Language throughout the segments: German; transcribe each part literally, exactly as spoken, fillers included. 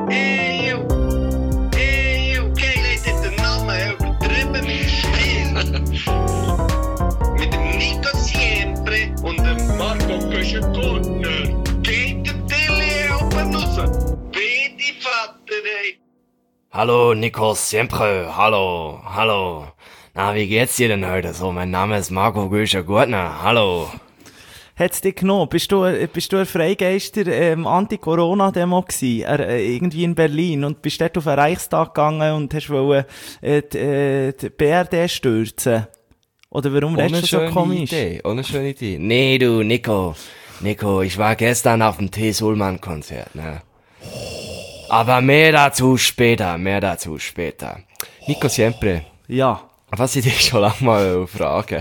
Ey, yo. Ey, okay, Leute, den Namen übertrieben mit Spiel. Mit dem Nico Siempre und dem Marco Köschen-Gurtner. Geht der Tilly oben raus? Bitte, Vater, ey. Hallo, Nico Siempre. Hallo, hallo. Na, wie geht's dir denn heute so? Mein Name ist Marco Köschen-Gurtner. Hallo. Hat's dich genommen? Bist du, bist du ein Freigeister ähm, Anti-Corona-Demo gsi, äh, irgendwie in Berlin, und bist dort auf den Reichstag gegangen und hast wollen, äh, die, äh, die B R D stürzen? Oder warum redest du so komisch? Idee. Ohne schöne Idee. Nee, du, Nico. Nico, ich war gestern auf dem T. Sulman-Konzert, ne? Aber mehr dazu später, mehr dazu später. Nico Siempre. Ja. Was ich dich schon lange mal fragen.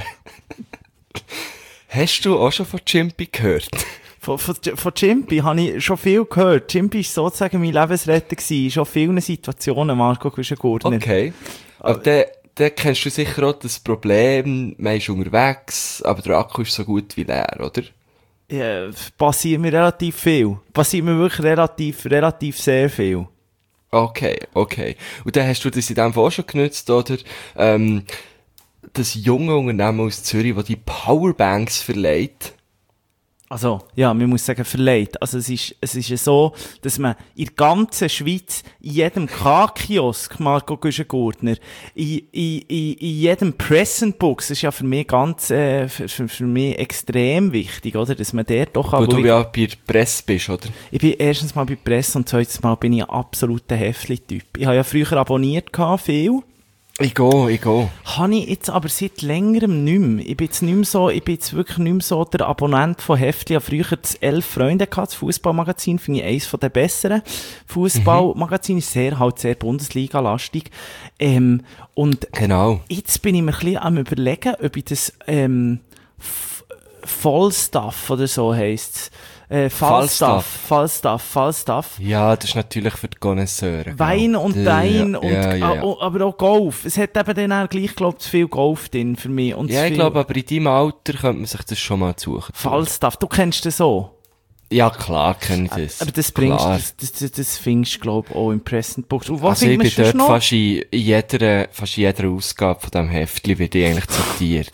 Hast du auch schon von Chimpy gehört? Von, von, von Chimpy habe ich schon viel gehört. Chimpy war sozusagen mein Lebensretter gewesen, schon vielen Situationen, Marco Köschen-Gurtner. Okay. Aber dann, dann kennst du sicher auch das Problem, man ist unterwegs, aber der Akku ist so gut wie leer, oder? Ja, passiert mir relativ viel. Passiert mir wirklich relativ, relativ sehr viel. Okay, okay. Und dann hast du das in dem Fall auch schon genutzt, oder? Ähm, das junge Unternehmen aus Zürich, das die Powerbanks verleiht. Also, ja, man muss sagen, verleiht. Also, es ist, es ist ja so, dass man in der ganzen Schweiz, in jedem K-Kiosk, Marco Köschen-Gurtner, in, in, in, in jedem Press and Books, das ist ja für mich ganz, äh, für, für mich extrem wichtig, oder? Dass man der doch auch... Wo du ja bei der Presse bist, oder? Ich bin erstens mal bei der Presse und zweitens mal bin ich ein absoluter Häftli-Typ. Ich habe ja früher abonniert gehabt, viel. Ich gehe, ich gehe. Habe ich jetzt aber seit längerem nicht mehr. Ich bin jetzt nicht mehr so, ich bin jetzt wirklich nicht mehr so der Abonnent von Heftli. Ich habe früher das elf Freunde gehabt, das Fußballmagazin, finde ich eines der besseren. Fußballmagazin ist sehr, halt sehr Bundesliga-lastig. Ähm, und genau. Jetzt bin ich mir ein bisschen am Überlegen, ob ich das, ähm, Vollstuff oder so heisst. Äh, Falstaff, Falstaff, Falstaff. Ja, das ist natürlich für die Connoisseure. Wein genau. und Dein ja, und, ja, ja, ja. Ah, aber auch Golf. Es hat eben dann auch gleich, glaube ich, zu viel Golf drin für mich. Und ja, ich viel... glaube, aber in deinem Alter könnte man sich das schon mal suchen. Falstaff, du kennst das so? Ja, klar kenne ich das. Aber das bringst klar. das, das, das, das findest du, glaube ich, auch im Press and Books. Und was also ich bin dort noch? fast in jeder, fast in jeder Ausgabe von diesem Heftli wird ich eigentlich zitiert.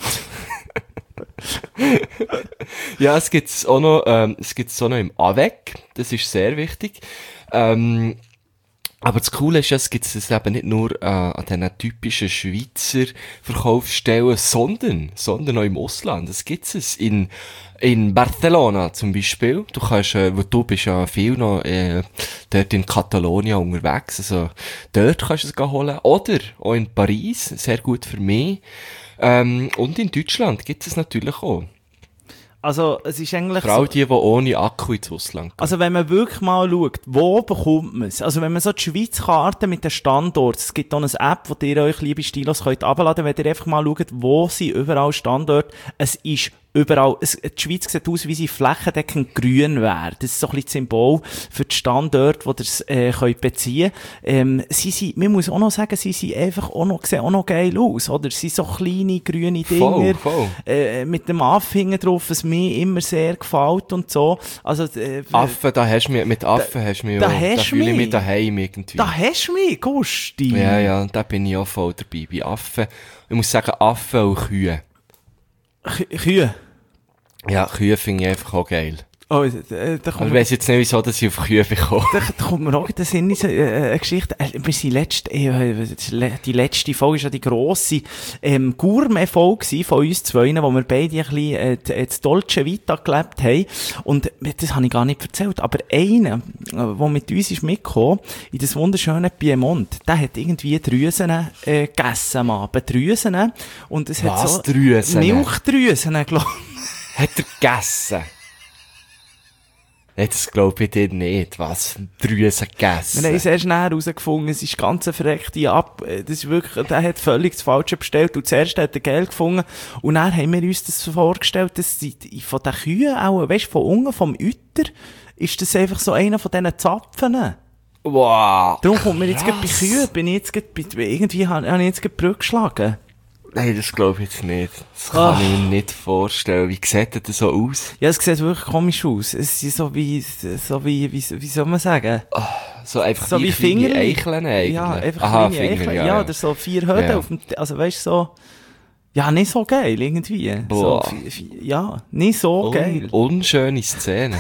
Ja, es gibt's auch noch, ähm, es gibt's auch noch im A W E C. Das ist sehr wichtig. Ähm, aber das Coole ist ja, es gibt's das eben nicht nur äh, an diesen typischen Schweizer Verkaufsstellen, sondern, sondern auch im Ausland. Das gibt's es in, in Barcelona zum Beispiel. Du kannst, äh, wo du bist ja viel noch, äh, dort in Katalonien unterwegs. Also, dort kannst du es holen. Oder auch in Paris. Sehr gut für mich. Ähm, und in Deutschland gibt es natürlich auch. Also, es ist eigentlich Vor allem so, die, die ohne Akku ins Ausland gehen. also wenn man wirklich mal schaut, wo bekommt man es? Also wenn man so die Schweiz-Karte mit den Standorten, es gibt auch eine App, die ihr euch, liebe Stilos, könnt abladen, wenn ihr einfach mal schaut, wo sind überall Standorte. Es ist überall, es, die Schweiz sieht aus, wie sie flächendeckend grün wäre. Das ist so ein bisschen das Symbol für die Standorte, die ihr es, äh, könnt beziehen. Ähm, sie sind, man muss auch noch sagen, sie sind einfach auch noch, sehen auch noch geil aus, oder? Sie sind so kleine, grüne Dinger, Voll, voll. Äh, mit dem Affen drauf, was mir immer sehr gefällt und so. Also, äh, Affen, da hast du mich, mit Affen hast du mich da auch, hast da du fühle ich mich. mich daheim irgendwie. da hast du mich, Gusti. Ja, ja, da bin ich auch voll dabei. Bei Affen, ich muss sagen, Affen und Kühe. K- Kühe. Ja, Kühe finde ich einfach auch geil. Oh, da, da Aber kommt ich weiss jetzt nicht, wieso dass ich auf Kühe bekomme. Da, da kommt mir auch in den Sinn, so, äh, eine Geschichte. Äh, wir sind letzt, äh, die letzte Folge ist ja die grosse ähm, Gourmet-Folge von uns zwei, wo wir beide ein bisschen äh, das Dolce Vita gelebt haben. Und das habe ich gar nicht erzählt. Aber einer, der mit uns ist mitgekommen, in das wunderschöne Piemont, der hat irgendwie Drüsen äh, gegessen, Mann. Drüsen. Und es hat Was? so Drüsen? Milchdrüsen, glaube ich. Hat er gegessen? Jetzt glaube ich dir nicht. Was? Drüsen gegessen? Wir haben es erst näher herausgefunden, es ist ganz eine verreckte Ab... Das ist wirklich, der hat völlig das Falsche bestellt und zuerst hat er Geld gefunden und dann haben wir uns das vorgestellt, dass die, von den Kühen auch, weißt du, von unten, vom Euter, ist das einfach so einer von diesen Zapfen. Wow. Darum kommt mir jetzt gerade bei krass. Kühen, bin ich jetzt gerade, bei- irgendwie habe habe ich jetzt gerade die Brücke geschlagen. Nein, das glaube ich jetzt nicht. Das kann Ach. ich mir nicht vorstellen. Wie sieht das so aus? Ja, es sieht wirklich komisch aus. Es ist so wie, so wie, wie, wie soll man sagen? So einfach So wie, wie kleine Fingerli. Eicheln eigentlich. Ja, einfach Aha, kleine Finger, Eicheln. ja, Ja, ja. oder so vier Höhen Ja. auf dem, also weißt du, so, ja, nicht so geil, irgendwie. Boah. So, vi- vi- ja, nicht so Un geil. unschöne Szene.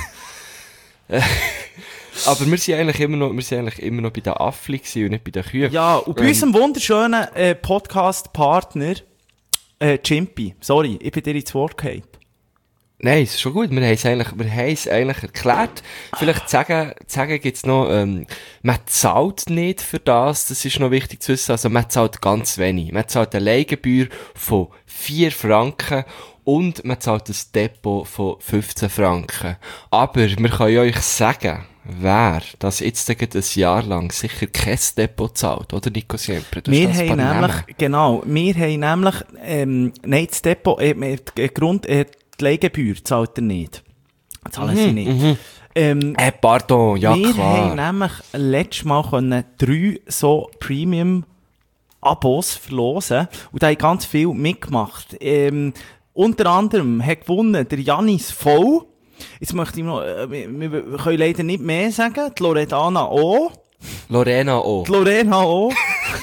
Aber wir sind eigentlich immer noch, wir sind eigentlich immer noch bei den Affli gewesen und nicht bei den Kühen. Ja, und bei Ähm, unserem wunderschönen äh, Podcast-Partner, äh, Chimpy, sorry, ich bin dir ins Wort gefallen. Nein, ist schon gut. Wir haben es eigentlich, wir haben es eigentlich erklärt. Vielleicht zu sagen, zu sagen gibt's noch, ähm, man zahlt nicht für das. Das ist noch wichtig zu wissen. Also, man zahlt ganz wenig. Man zahlt eine Leihgebühr von vier Franken und man zahlt ein Depot von fünfzehn Franken. Aber wir können euch sagen, wer das jetzt gerade ein Jahr lang sicher kein Depot zahlt, oder Nico Siempre? Du Wir hast das haben paar nämlich, Namen. genau, wir haben nämlich, ähm, nein, das Depot, äh, äh, die Grund, äh, die Leihgebühr zahlt er nicht. Zahlen sie nicht. Ähm, Eh, pardon, ja wir klar. haben nämlich letztes Mal können drei so Premium-Abos verlosen und da haben ganz viel mitgemacht. Ähm, unter anderem hat gewonnen der Janis Voll. Jetzt möchte ich noch, äh, wir, wir können leider nicht mehr sagen, die Loredana auch, Lorena auch. die Lorena auch.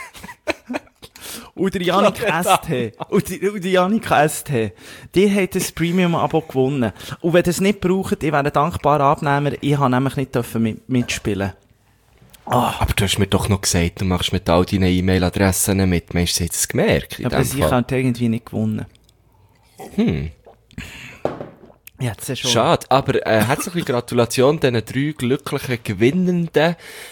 Und der Janik S T. Und die, und die Janik S T. Die hat das Premium-Abo gewonnen. Und wenn ihr es nicht braucht, ich wäre ein dankbarer Abnehmer. Ich habe nämlich nicht dürfen mit, mitspielen. Aber du hast mir doch noch gesagt, du machst mit all deinen E-Mail-Adressen mit. Meinst du, sie hat es gemerkt? in Aber dem sie Fall? hat irgendwie nicht gewonnen. Hm. Ja, das ist schon. Schade, aber äh, herzliche Gratulation diesen drei glücklichen Gewinnenden.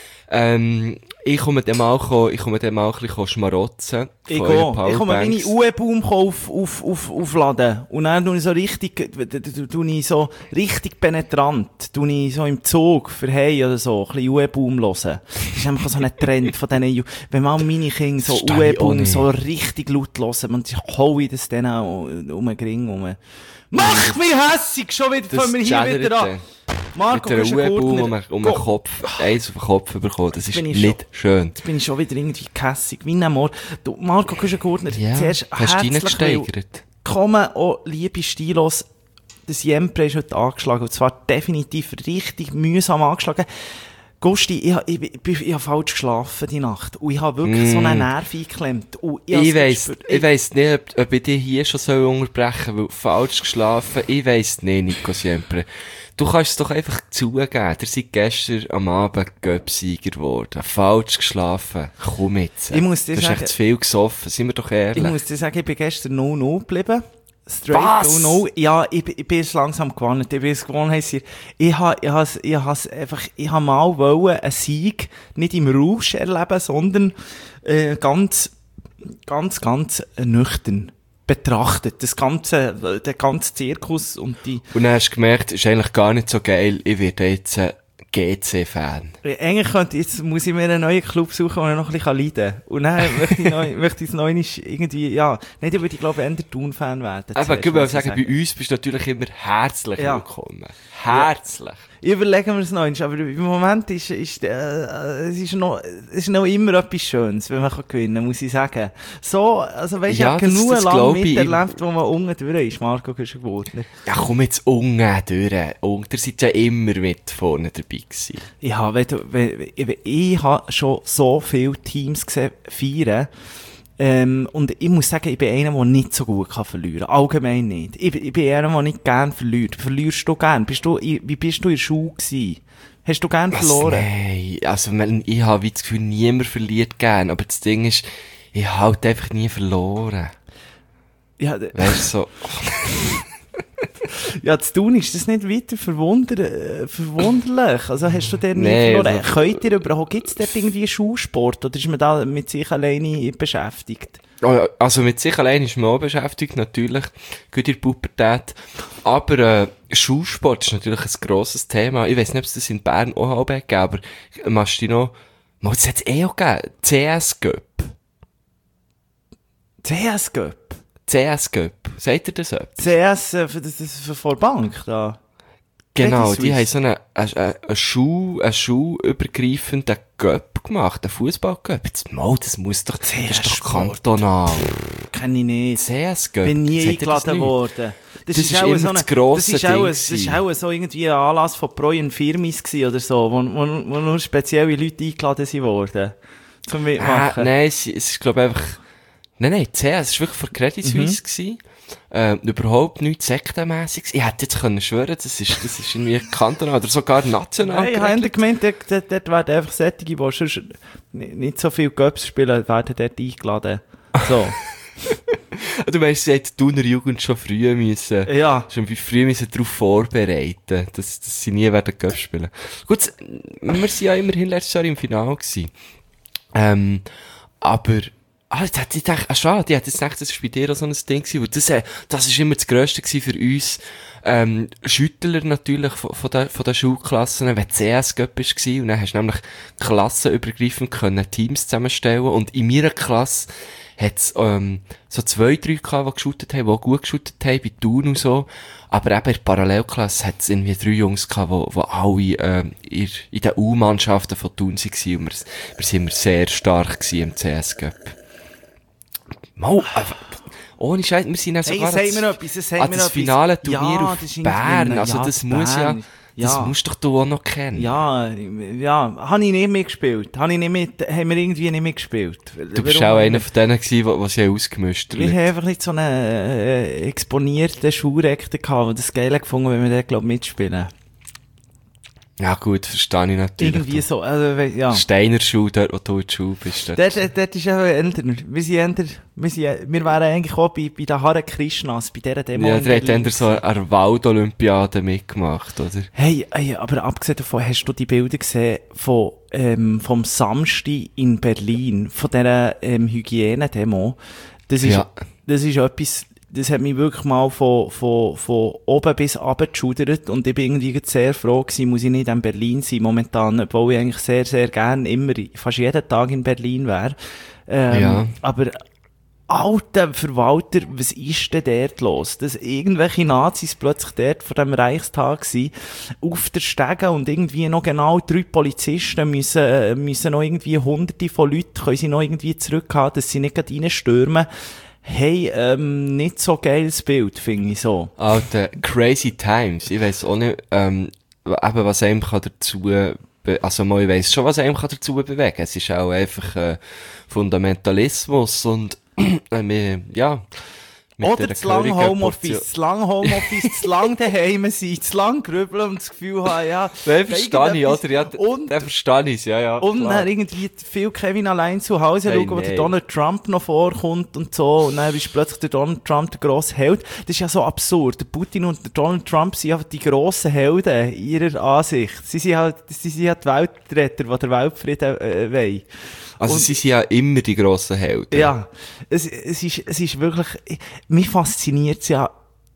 Ähm, ich komme dem auch, ich komme dem auch ein bisschen schmarotzen. Ich von gehe. euren Ich komme meine Powerbanks. U E-Baum auf, auf, auf, aufladen. Und dann tue ich so richtig, tue ich so richtig penetrant, tue ich so im Zug für hey oder so, ein bisschen U E-Baum hören. Das ist einfach so ein Trend von diesen, Ju- wenn mal meine Kinder so Verstehe ich auch U E-Baum nicht. so richtig laut hören, und ich hau ich das dann auch um den Ring rum. Mach mich hässig! Schon wieder, Das fangen wir hier schädert wieder an. dann. Marco, Mit bist einer du U E-Baum um, Gurtner? um den Go. Kopf, eins auf den Kopf bekommen. Das ist bin ich nicht schön. Jetzt bin ich schon wieder irgendwie kässig. Wie ein Mord. Du, Marco Küschen-Gurtner, Ja, zuerst hast du dich nicht herzlich will- gesteigert? Kommen, oh, liebe Stilos, das Jempre ist heute angeschlagen. Und zwar definitiv richtig mühsam angeschlagen. Gusti, ich, ich, ich, ich, ich habe falsch geschlafen die Nacht. Und ich habe wirklich so einen Nerv eingeklemmt. Und ich, Ich hab's weiss, gespürt. ich weiss nicht, ob, ob ich dich hier schon soll unterbrechen soll, weil falsch geschlafen, ich weiss nicht, Nico Siempre. Du kannst es doch einfach zugeben, ihr seid gestern am Abend Göpsieger geworden. Falsch geschlafen. Komm jetzt. Ich muss dir du hast sagen- echt zu viel gesoffen, sind wir doch ehrlich. Ich muss dir sagen, ich bin gestern null null geblieben. Straight Was? null null. Ja, ich, bin- ich bin jetzt langsam gewonnen. Ich bin jetzt gewonnen, heisst hier. Ich ha, ich has, ich has einfach, ich ha mal wollen, einen Sieg nicht im Rausch erleben, sondern, äh, ganz, ganz, ganz nüchtern betrachtet. Das ganze, der ganze Zirkus und die, Und dann hast du gemerkt, ist eigentlich gar nicht so geil, ich werde jetzt ein G C-Fan. eigentlich könnte, jetzt muss ich mir einen neuen Club suchen, wo ich noch ein bisschen leiden kann. Und dann möchte ich neu, möchte ich es neu nicht irgendwie, ja, nicht, ich würde, glaube ich, eher Thun-Fan werden. Aber zuerst, ich will muss sagen, bei uns bist du natürlich immer herzlich Ja. willkommen. Herzlich. Überlegen wir es noch einmal, aber im Moment ist, ist, äh, es ist noch, es ist noch immer etwas Schönes, wenn man kann gewinnen kann, muss ich sagen. So, also weisst du, Ja, ich habe das- genug das lang glaub ich. miterlebt, wo man unten durch ist, Marco Küschen-Gurtner. Ja, komm jetzt unten durch. Und ihr seid ja immer mit vorne dabei gewesen. Ich habe, wenn du, wenn, wenn, ich habe schon so viele Teams gesehen, feiern. Ähm, und ich muss sagen, ich bin einer, der nicht so gut kann verlieren kann. Allgemein nicht. Ich, ich bin einer, der nicht gern verliert. Verlierst du gern? Bist du, wie bist du in der Schule gewesen? Hast du gern verloren? Nein, also man, ich habe wie das Gefühl, niemand verliert gern. Aber das Ding ist, ich habe halt einfach nie verloren. Ja, d- Weißt du, so. ja, zu tun ist das nicht weiter verwunder, äh, verwunderlich. Also hast du den nie Nee, verloren? also- Könnt ihr überhaupt, gibt es dort irgendwie Schulsport? Oder ist man da mit sich alleine beschäftigt? Also mit sich allein ist man auch beschäftigt, natürlich. Gut in der Pubertät. Aber äh, Schulsport ist natürlich ein grosses Thema. Ich weiss nicht, ob es das in Bern auch halb gegeben, aber machst du dich noch... Mal, das hat es eh auch gegeben. C S-Göpp. C S Göpp? C S-Göpp. Sagt ihr das etwas? C S, äh, für das, das für vor Bank da. Genau, Credit die haben Suisse. so einen, einen, einen Schuh, einen schuhübergreifenden Göpp gemacht, einen Fußballgöpp. Jetzt mal, das muss doch, das ist doch Sport. kantonal. Kenn ich nicht. C S Göpp. Bin nie Sagt dir das eingeladen nicht? worden. Das ist immer das grosse das ist auch, Ding das ist gewesen. auch so irgendwie ein Anlass von Pro und Firmis gewesen oder so, wo, wo, wo nur spezielle Leute eingeladen sind worden. Zum Ah, Mitmachen. nein, es, es ist, glaube ich, einfach, nein, nein, C S, es war wirklich von Credit Suisse gewesen. Ähm, überhaupt nichts sektenmässiges. Ich hätte jetzt können schwören, das ist, das ist irgendwie kantonal oder sogar national. Nein, ich habe geregelt. gemeint, dort, dort, dort werden einfach solche, die sonst nicht nicht so viel Göps spielen, werden dort eingeladen. So. Du meinst, sie hat die Thuner Jugend schon früh müssen, Ja. schon wie früh müssen darauf vorbereiten, dass, dass sie nie werden Cup spielen. Gut, wir waren ja immerhin letztes Jahr im Finale gewesen. Ähm, aber, ah, jetzt hätte ich gedacht, ah, schade, ich hätte jetzt gedacht, das war bei dir auch so ein Ding gewesen, weil das, äh, das ist immer das Grösste gewesen für uns, ähm, Schüttler natürlich von, von den, von den Schulklassen, wenn C S Cup war, und dann hast du nämlich klassenübergreifend können Teams zusammenstellen, und in meiner Klasse hat's, ähm, so zwei, drei gehabt, die geshootet haben, die auch gut geshootet haben, bei Thun und so. Aber eben in der Parallelklasse hat's irgendwie drei Jungs gehabt, die, die alle, ähm, in, in den U-Mannschaften von Thun waren, und wir, wir sind immer sehr stark gewesen im C S Cup. Mal, einfach, ohne Scheiß, wir sind auch Hey, sogar sag ans- mir noch etwas, sag an mir das noch etwas. finale Turnier Ja, auf das ist irgendwie Bern. ein- Also ja, das muss ja, Bern. das Ja. musst doch du auch noch kennen. Ja, ja, habe ich nicht mitgespielt. Habe ich nicht mit, haben wir irgendwie nicht mitgespielt. Du bist auch einer von denen gewesen, die, die sie ausgemischt Wir haben. haben einfach nicht so einen äh, exponierten Schulrektor gehabt, der das geil gefunden, wenn wir dort, glaub, mitspielen. Ja gut, verstehe ich natürlich. Irgendwie so, also, we- ja. Steiner Schule, dort, wo du in der Schule bist. Dort. Dort, dort, dort ist einfach älter. Wir sind älter, wir sind, wir wären eigentlich auch bei, bei den Hare Krishnas, bei dieser Demo. Ja, in der hat Berlin. dann so eine Waldolympiade mitgemacht, oder? Hey, hey, aber abgesehen davon, hast du die Bilder gesehen von, ähm, vom Samstag in Berlin, von dieser, ähm, Hygienedemo? Das ist, Ja. das ist etwas, das hat mich wirklich mal von, von, von oben bis runter geschudert, und ich bin irgendwie sehr froh gewesen, muss ich nicht in Berlin sein momentan, obwohl ich eigentlich sehr, sehr gern immer, fast jeden Tag in Berlin wäre. Ähm, Ja. Aber, alter Verwalter, was ist denn dort los? Dass irgendwelche Nazis plötzlich dort vor dem Reichstag sind, auf der Stege, und irgendwie noch genau drei Polizisten müssen, äh, müssen noch irgendwie hunderte von Leuten, können sie noch irgendwie zurückhaben, dass sie nicht gerade reinstürmen. Hey, ähm, nicht so geiles Bild, finde ich so. Alter, crazy times. Ich weiss auch nicht, ähm, eben, was einem kann dazu, be- also mal, ich weiss schon, was einem kann dazu bewegen. Es ist auch einfach, äh, Fundamentalismus und, äh, wir- ja. mit Oder dieser zu lang gehörigen Homeoffice, Portion- zu lang Homeoffice, zu lang daheim sein, zu lang grübeln und das Gefühl haben, ja. Den verstehe ich, irgendetwas- oder? Ja, den, Und, den verstehe ich, ja, ja. und klar. dann irgendwie viel Kevin allein zu Hause Hey, schauen, wo der nein. Donald Trump noch vorkommt und so, und dann ist plötzlich der Donald Trump der grosse Held. Das ist ja so absurd. Der Putin und der Donald Trump sind einfach die grossen Helden ihrer Ansicht. Sie sind halt, sie sind halt die Weltretter, die der Weltfrieden äh, wollen. Also Und- sie sind ja immer die grossen Helden. Ja, es, es ist, es ist wirklich, mich fasziniert's ja,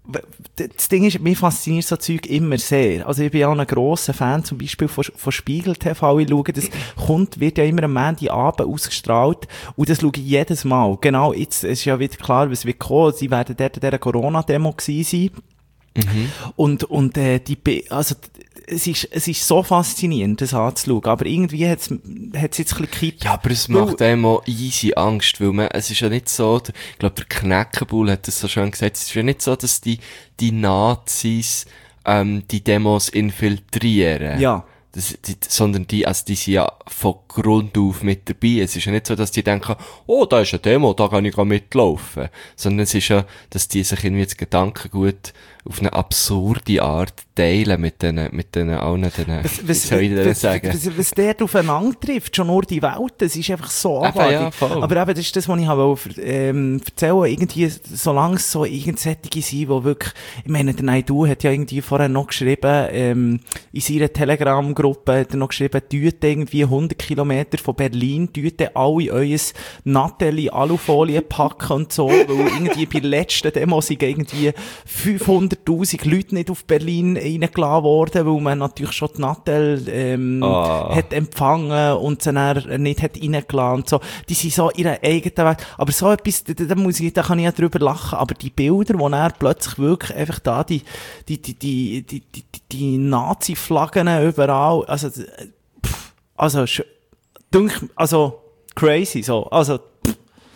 das Ding ist, mich fasziniert so Zeug immer sehr. Also ich bin auch ein grosser Fan zum Beispiel von, von Spiegel T V. Ich schaue, das kommt, wird ja immer am Montagabend ausgestrahlt, und das schaue ich jedes Mal. Genau, jetzt ist ja wieder klar, was wird kommen. Sie werden dort in dieser Corona-Demo gewesen sein. Mhm. Und, und, äh, die, Be- also, es ist, es ist so faszinierend, das anzuschauen. Aber irgendwie hat's, hat's jetzt ein bisschen gekippt. Ja, aber es Weil- macht einem auch easy Angst, weil man, es ist ja nicht so, der- ich glaube, der Knäckebull hat das so schön gesagt, es ist ja nicht so, dass die, die Nazis, ähm, die Demos infiltrieren. Ja. Das, die, sondern die, also die sind ja von Grund auf mit dabei. Es ist ja nicht so, dass die denken, oh, da ist eine Demo, da kann ich auch mitlaufen. Sondern es ist ja, dass die sich irgendwie das Gedankengut auf eine absurde Art teilen mit den, mit den allen, den, Was, wie was, soll ich denn was, sagen? was, was der aufeinander trifft, schon nur die Welt, das ist einfach so Eben, abartig. ja, voll. Aber eben, das ist das, was ich wollte, ähm, erzählen. Irgendwie, solange es so irgendsättige sind, wo wirklich, ich meine, der Naidu hat ja irgendwie vorher noch geschrieben, ähm, in seiner Telegram-Gruppe, WhatsApp-Gruppe hat er noch geschrieben, tut irgendwie hundert Kilometer von Berlin, tut alle euer Nattelli Alufolie packen und so, weil irgendwie bei der letzten Demo sind irgendwie fünfhunderttausend Leute nicht auf Berlin reingelassen worden, weil man natürlich schon die Nattel ähm, Ah. hat empfangen und sie dann nicht hat reingelassen und so. Die sind so in ihrer eigenen Welt. Aber so etwas, da, da, muss ich, da kann ich ja drüber lachen, aber die Bilder, wo er plötzlich wirklich einfach da die, die, die, die, die, die, die, die Nazi-Flaggen überall, also, pff, also, sch- dunk, also, crazy, so, also, pff,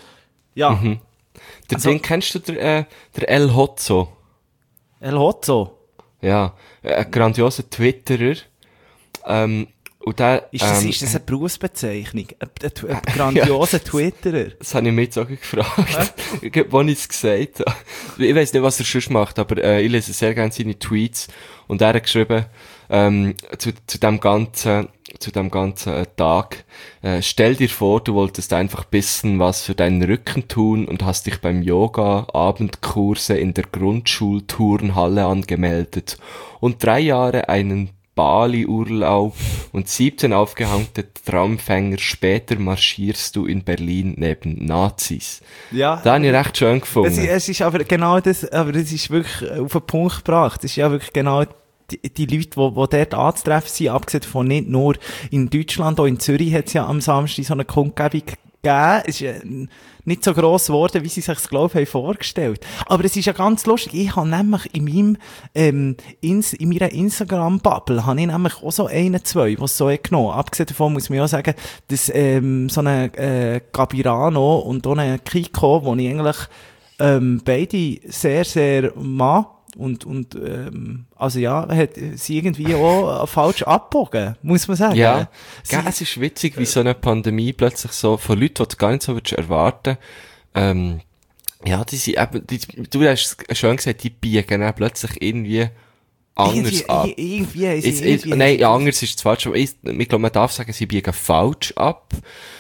ja. Mhm. Der Also- Ding, kennst du der, äh, der El Hotzo? El Hotzo. Ja, ein grandioser Twitterer. Ähm, und der, Ist das, ähm, ist das eine Berufsbezeichnung? Ein, ein, ein grandioser Twitterer? Das habe ich mich jetzt auch gefragt, als ich es gesagt habe. Ich weiss nicht, was er sonst macht, aber äh, ich lese sehr gerne seine Tweets. Und er hat geschrieben, ähm, zu, zu dem ganzen, zu dem ganzen äh, Tag, äh, stell dir vor, du wolltest einfach bisschen was für deinen Rücken tun und hast dich beim Yoga, Abendkurse in der Grundschulturnhalle angemeldet und drei Jahre einen Bali-Urlaub und siebzehn aufgehängte Traumfänger später marschierst du in Berlin neben Nazis. Ja. Das habe ich recht schön gefunden. Es, ist- es ist aber genau das, aber es ist wirklich auf den Punkt gebracht. Es ist ja wirklich genau die, die Leute, die, die dort anzutreffen sind, abgesehen von nicht nur in Deutschland, auch in Zürich hat es ja am Samstag so eine Kundgebung gegeben. Es ist ja nicht so gross geworden, wie sie sich das, glaube ich, haben vorgestellt. Aber es ist ja ganz lustig. Ich habe nämlich in meinem, ähm, ins, in meiner Instagram-Bubble, habe ich nämlich auch so einen, zwei, was so hat genommen. Abgesehen davon muss man ja sagen, dass, ähm, so eine, äh, Gabirano und auch eine Kiko, wo ich eigentlich, ähm, beide sehr, sehr mag. Und, und, ähm, also ja, hat sie irgendwie auch falsch abgebogen, muss man sagen. Ja, Sie, gell, es ist witzig, wie so eine Pandemie plötzlich so, von Leuten, die du gar nicht so würdest erwarten, ähm, ja, die sind eben, die, du hast es schön gesagt, die biegen dann plötzlich irgendwie anders irgendwie, ab. irgendwie, haben sie Jetzt, jetzt, irgendwie, nein, ja, anders ist es falsch, aber ich, ich glaube, man darf sagen, sie biegen falsch ab.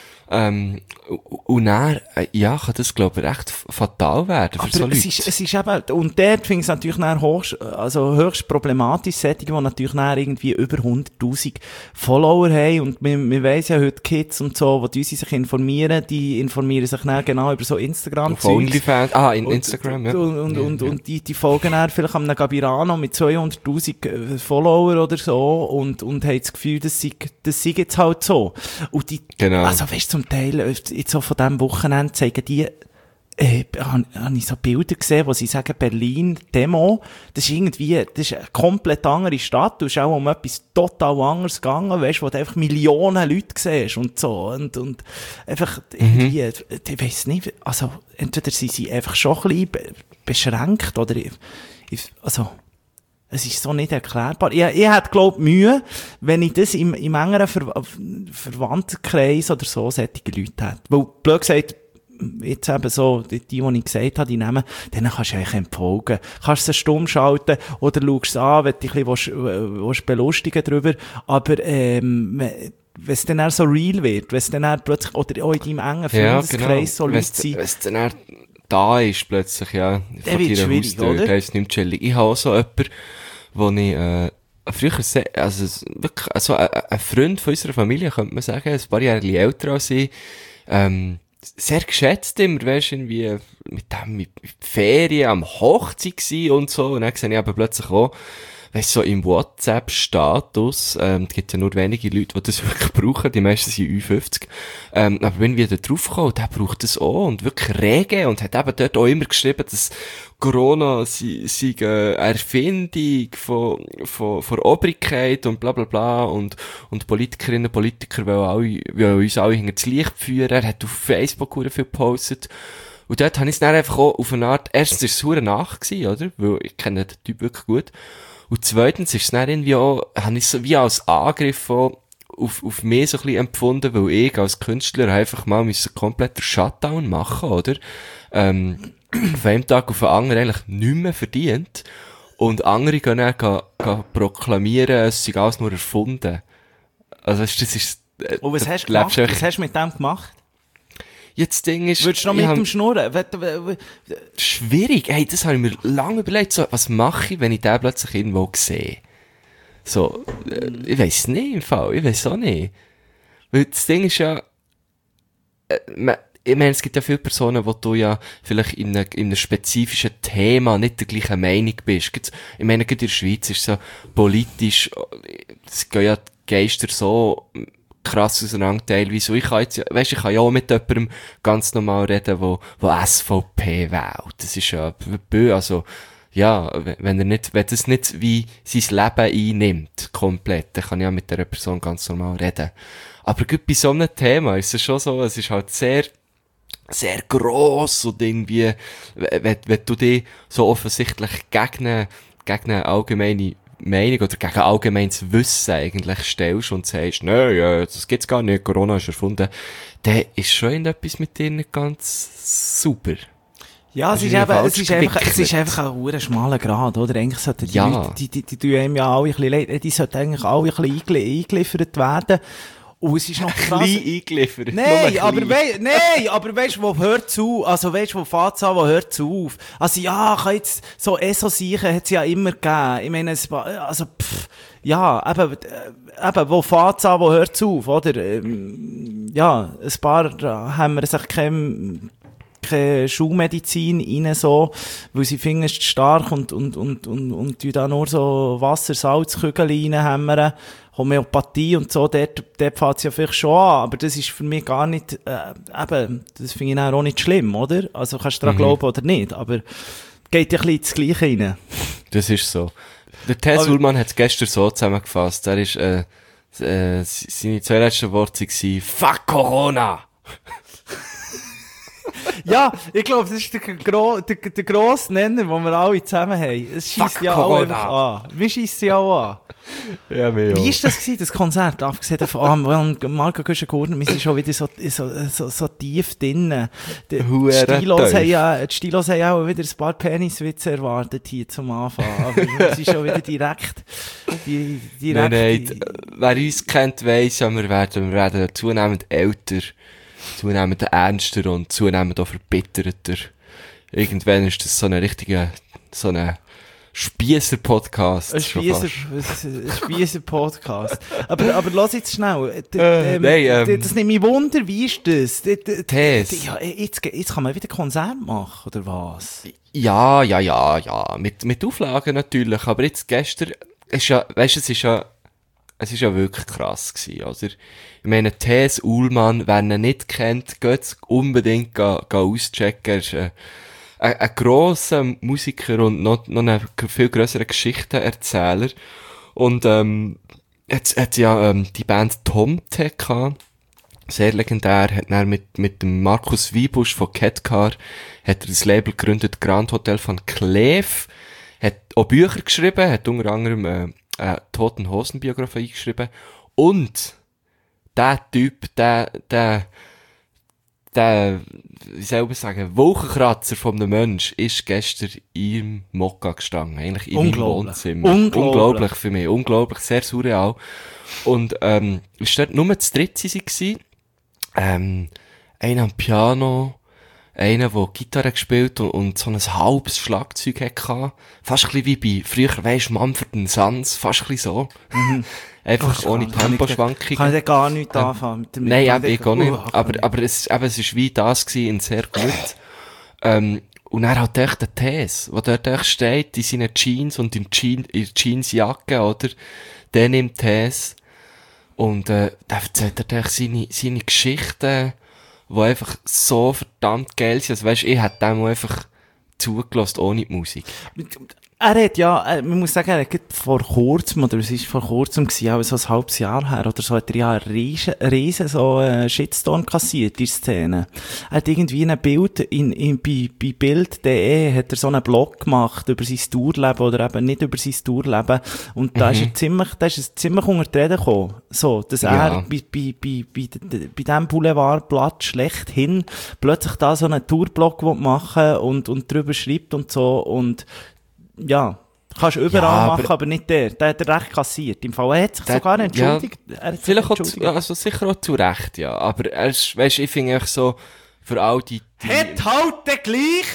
Ähm, und dann, äh, ja, kann das, glaube ich, recht fatal werden für aber so Leute. es ist, es ist eben, und dort finde ich es natürlich dann hochst, also höchst problematisch, solche, die natürlich dann irgendwie über hunderttausend Follower haben, und man, man weiss ja heute Kids und so, die sich informieren, die informieren sich dann genau über so instagram Auf OnlyFans, ah, in Und- Instagram, ja. Und, und, Ja, und, ja. und die, die folgen dann vielleicht einem Gabirano mit zweihunderttausend äh, Follower oder so und, und haben das Gefühl, das sei, das sei jetzt halt so. Und die, Genau. also weißt du, zum Teil, äh, jetzt so von diesem Wochenende zeigen die, äh, habe hab ich so Bilder gesehen, wo sie sagen, Berlin, Demo, das ist irgendwie, das ist eine komplett andere Stadt, du hast auch um etwas total anderes gegangen, weißt du, wo du einfach Millionen Leute siehst und so, und, und einfach irgendwie, ich weiss nicht, also, entweder sind sie einfach schon ein bisschen be- beschränkt, oder, ich, ich, also, es ist so nicht erklärbar. Ich, ich hätte, glaub, Mühe, wenn ich das im, im engeren Ver Verwandtenkreis oder so solche Leute hätte. Weil, blöd gesagt, jetzt eben so, die, die, die ich gesagt habe, die nehmen, denen kannst du eigentlich entfolgen. Kannst sie stumm schalten oder schaust es an, wenn du dich ein bisschen willst, willst belustigen drüber. Aber, ähm, wenn es dann auch so real wird, wenn es dann auch plötzlich, oder auch in deinem engen Freundeskreis so Leute Wenn's- sind. wenn's dann eher da ist plötzlich, ja. Der wird schwierig, oder? Der ist nicht mehr chillig. Ich habe auch so jemanden, wo ich, äh, früher sehr, also, es- wirklich, also, ein, ein Freund von unserer Familie, könnte man sagen, ein paar Jahre älter als ich, ähm, sehr geschätzt immer, weisst du, irgendwie mit dem, mit Ferien, am Hochzeit gsi und so, und dann sehe ich aber plötzlich auch, weißt du, so im WhatsApp-Status, ähm, es gibt ja nur wenige Leute, die das wirklich brauchen, die meisten sind Ü fünfzig, ähm, aber wenn wir da draufkommen, der braucht das auch, und wirklich rege, und hat eben dort auch immer geschrieben, dass Corona sei, sei eine Erfindung von, von, von Obrigkeit und bla bla bla, und, und Politikerinnen und Politiker wollen, alle, wollen uns alle hinter das Licht führen. Er hat auf Facebook sehr viel gepostet. Und dort habe ich es dann einfach auch auf eine Art, erstens war es sauer nach gewesen, oder? Weil ich kenne den Typ wirklich gut. Und zweitens ist es dann irgendwie auch, habe ich es so wie als Angriff auch auf, auf mich so ein bisschen empfunden, weil ich als Künstler einfach mal müssen komplett den Shutdown machen, oder? Ähm, von einem Tag auf den anderen eigentlich nichts mehr verdient. Und andere gehen dann gehen, gehen proklamieren, es sei alles nur erfunden. Also, das ist, äh, Und was da hast du lebst gemacht? echt- Was hast du mit dem gemacht? Jetzt das Ding ist, Würdest du noch ich mit hab- dem Schnurren? Wett- w- w- schwierig. Hey, das habe ich mir lange überlegt. So, was mache ich, wenn ich den plötzlich irgendwo sehe? So, äh, ich weiss nicht im Fall, ich weiss auch nicht. Weil das Ding ist ja, äh, man, ich meine, es gibt ja viele Personen, wo du ja vielleicht in einem, in einem spezifischen Thema nicht der gleichen Meinung bist. Gibt's, ich meine, gerade in der Schweiz ist es so politisch, es gehen ja die Geister so krass auseinander teilweise. Ich kann jetzt, weisst, ich kann ja auch mit jemandem ganz normal reden, wo, wo S V P wählt. Das ist ja bö, also, ja, wenn er nicht, wenn das nicht wie sein Leben einnimmt, komplett, dann kann ich ja mit der Person ganz normal reden. Aber gerade bei so einem Thema ist es schon so, es ist halt sehr, sehr gross und irgendwie, wenn, wenn du dich so offensichtlich gegen, gegen eine allgemeine Meinung oder gegen allgemeines Wissen eigentlich stellst und sagst, nö, ja, das gibt's gar nicht, Corona ist erfunden, dann ist schon irgendetwas mit dir nicht ganz super. Ja, es ist, eben, es, ist einfach, es ist einfach ein verdammt schmaler Grad, oder? Eigentlich sollten die ja. Leute, die, die, die, die einem ja alle ein bisschen leid, die sollten eigentlich alle ein bisschen eingeliefert werden. Und es ist noch krass. Klein eingeliefert. Nein, aber wei, nein, aber weisst, wo hört zu, also weisst, wo fährt's an, wo hört zu auf? Also ja, kann jetzt, so ESO-Seichen hat's ja immer gegeben. Ich meine, es war, also, pff, ja, eben, äh, eben, wo fährt's an, wo hört's auf, oder? Ähm, ja, ein paar, da haben wir sich kein, keine Schulmedizin rein, so, weil sie finden, es ist stark und, und, und, und, und, und da nur so Wasser, Salz, Kügel reinhämmern. Homöopathie und so, dort, dort fängt es ja vielleicht schon an, aber das ist für mich gar nicht, äh, eben, das finde ich auch nicht schlimm, oder? Also kannst du daran mhm. glauben oder nicht, aber geht ja ein bisschen ins Gleiche rein. Das ist so. Der Tess Ullmann hat es gestern so zusammengefasst, er ist, äh, äh, seine zwei letzten Worte waren, fuck Corona! Ja, ich glaube, das ist der, gro der, der grosse Nenner, den wir alle zusammen haben. Es scheisst ja auch einfach an. Wir schiessen ja auch an. Ja, mir Wie war das gewesen, das Konzert? Abgesehen davon, ah, Marco Güschen-Gurner, wir sind schon wieder so, so, so, so tief drinnen. Die, die Stilos haben ja, die Stilos haben auch wieder ein paar Peniswitze erwartet hier zum Anfang. Aber wir sind schon wieder direkt, die, direkt. Nein, nein, wer uns kennt, weiss ja, wir werden, wir werden zunehmend älter, zunehmend ernster und zunehmend auch verbitterter. Irgendwann ist das so eine richtige, so eine Spiesser-Podcast. Ein Spiesser, ein Spiesser-Podcast. aber, aber lass jetzt schnell. D äh, ähm, nein, ähm, das nimmt mich Wunder, wie ist das? Tess. Ja, jetzt, jetzt kann man wieder Konzert machen, oder was? Ja, ja, ja, ja. Mit, mit Auflagen natürlich. Aber jetzt gestern, ist ja, weisst du, es ist ja, es ist ja wirklich krass gewesen, oder? Ich meine, Tess Ullmann, wer ihn nicht kennt, geht unbedingt ga, ga auschecken. Er ist, äh, ein, ein grosser Musiker und noch, noch ein viel grösserer Geschichtenerzähler. Und, ähm, jetzt hat ja, ähm, die Band Tomte gehabt. Sehr legendär. Hat dann mit, mit dem Markus Wiebusch von Catcar, hat er das Label gegründet, Grand Hotel von Cleve. Hat auch Bücher geschrieben, hat unter anderem, äh, eine Toten Hosen Biografie geschrieben. Und, der Typ, der, der, der, wie soll man sagen, Wolkenkratzer von einem Mensch ist gestern im Mokka gestanden. Eigentlich in meinem Wohnzimmer. Unglaublich. Unglaublich für mich. Unglaublich. Sehr surreal. Und, ähm, es war dort nur zu dritt sie gewesen. Ähm, einer am Piano, einer, der Gitarre gespielt und, und so ein halbes Schlagzeug hatte. Fast ein bisschen wie bei, früher weisst du, Mumford and Sons, fast ein bisschen so. Mhm. Einfach oh, ohne Temposchwankungen. Kann ich da gar nichts ja. anfangen mit dem Nein, eben, ich auch nicht. Uh, aber, aber es, eben, es ist wie das gewesen, in sehr gut. ähm, und er hat echt den Tess, wo dort echt steht, in seinen Jeans und in, Jean, in Jeansjacke, oder? Der nimmt Tess. Und, äh, der erzählt er seine, seine Geschichten, die einfach so verdammt geil sind. Also weisst, ich hätte dem einfach zugelassen ohne die Musik. Er hat ja, äh, man muss sagen, er hat vor kurzem, oder es ist vor kurzem gewesen, auch so ein halbes Jahr her, oder so, hat er ja einen riesen, riesen so, äh, Shitstorm kassiert, die Szene. Er hat irgendwie ein Bild, in, in, bei, bei Bild punkt de hat er so einen Blog gemacht über sein Tourleben, oder eben nicht über sein Tourleben, und da mhm. ist er ziemlich, da ist er ziemlich unter die Rede gekommen. So, dass ja. er bei, bei, bei, bei, bei diesem Boulevardblatt schlechthin plötzlich da so einen Tourblog machen und, und drüber schreibt und so, und ja, kannst du überall ja, aber machen, aber nicht der. Der hat er recht kassiert. Im Fall, er hat sich der, sogar entschuldigt. Ja, er hat vielleicht auch zu, also sicher auch zu Recht, ja. Aber er ist, weisst, ich finde echt so, für all die... die hat halt der gleich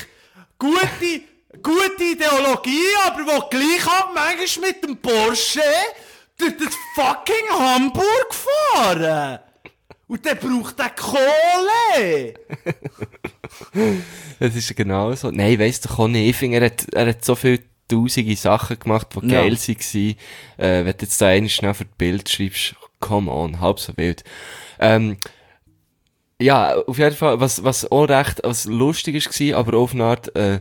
gute, gute Ideologie, aber wo gleich halt manchmal mit dem Porsche durch das fucking Hamburg fahren. Und dann braucht er Kohle. Das ist genau so. Nein, weiss doch auch nicht. Ich finde, er hat, er hat so viele tausende Sachen gemacht, die Ja. geil waren. Äh, wenn du jetzt da einmal schnell für das Bild schreibst, come on, halb so wild. Ähm, ja, auf jeden Fall, was, was auch recht, was lustig war, aber auf eine Art, äh,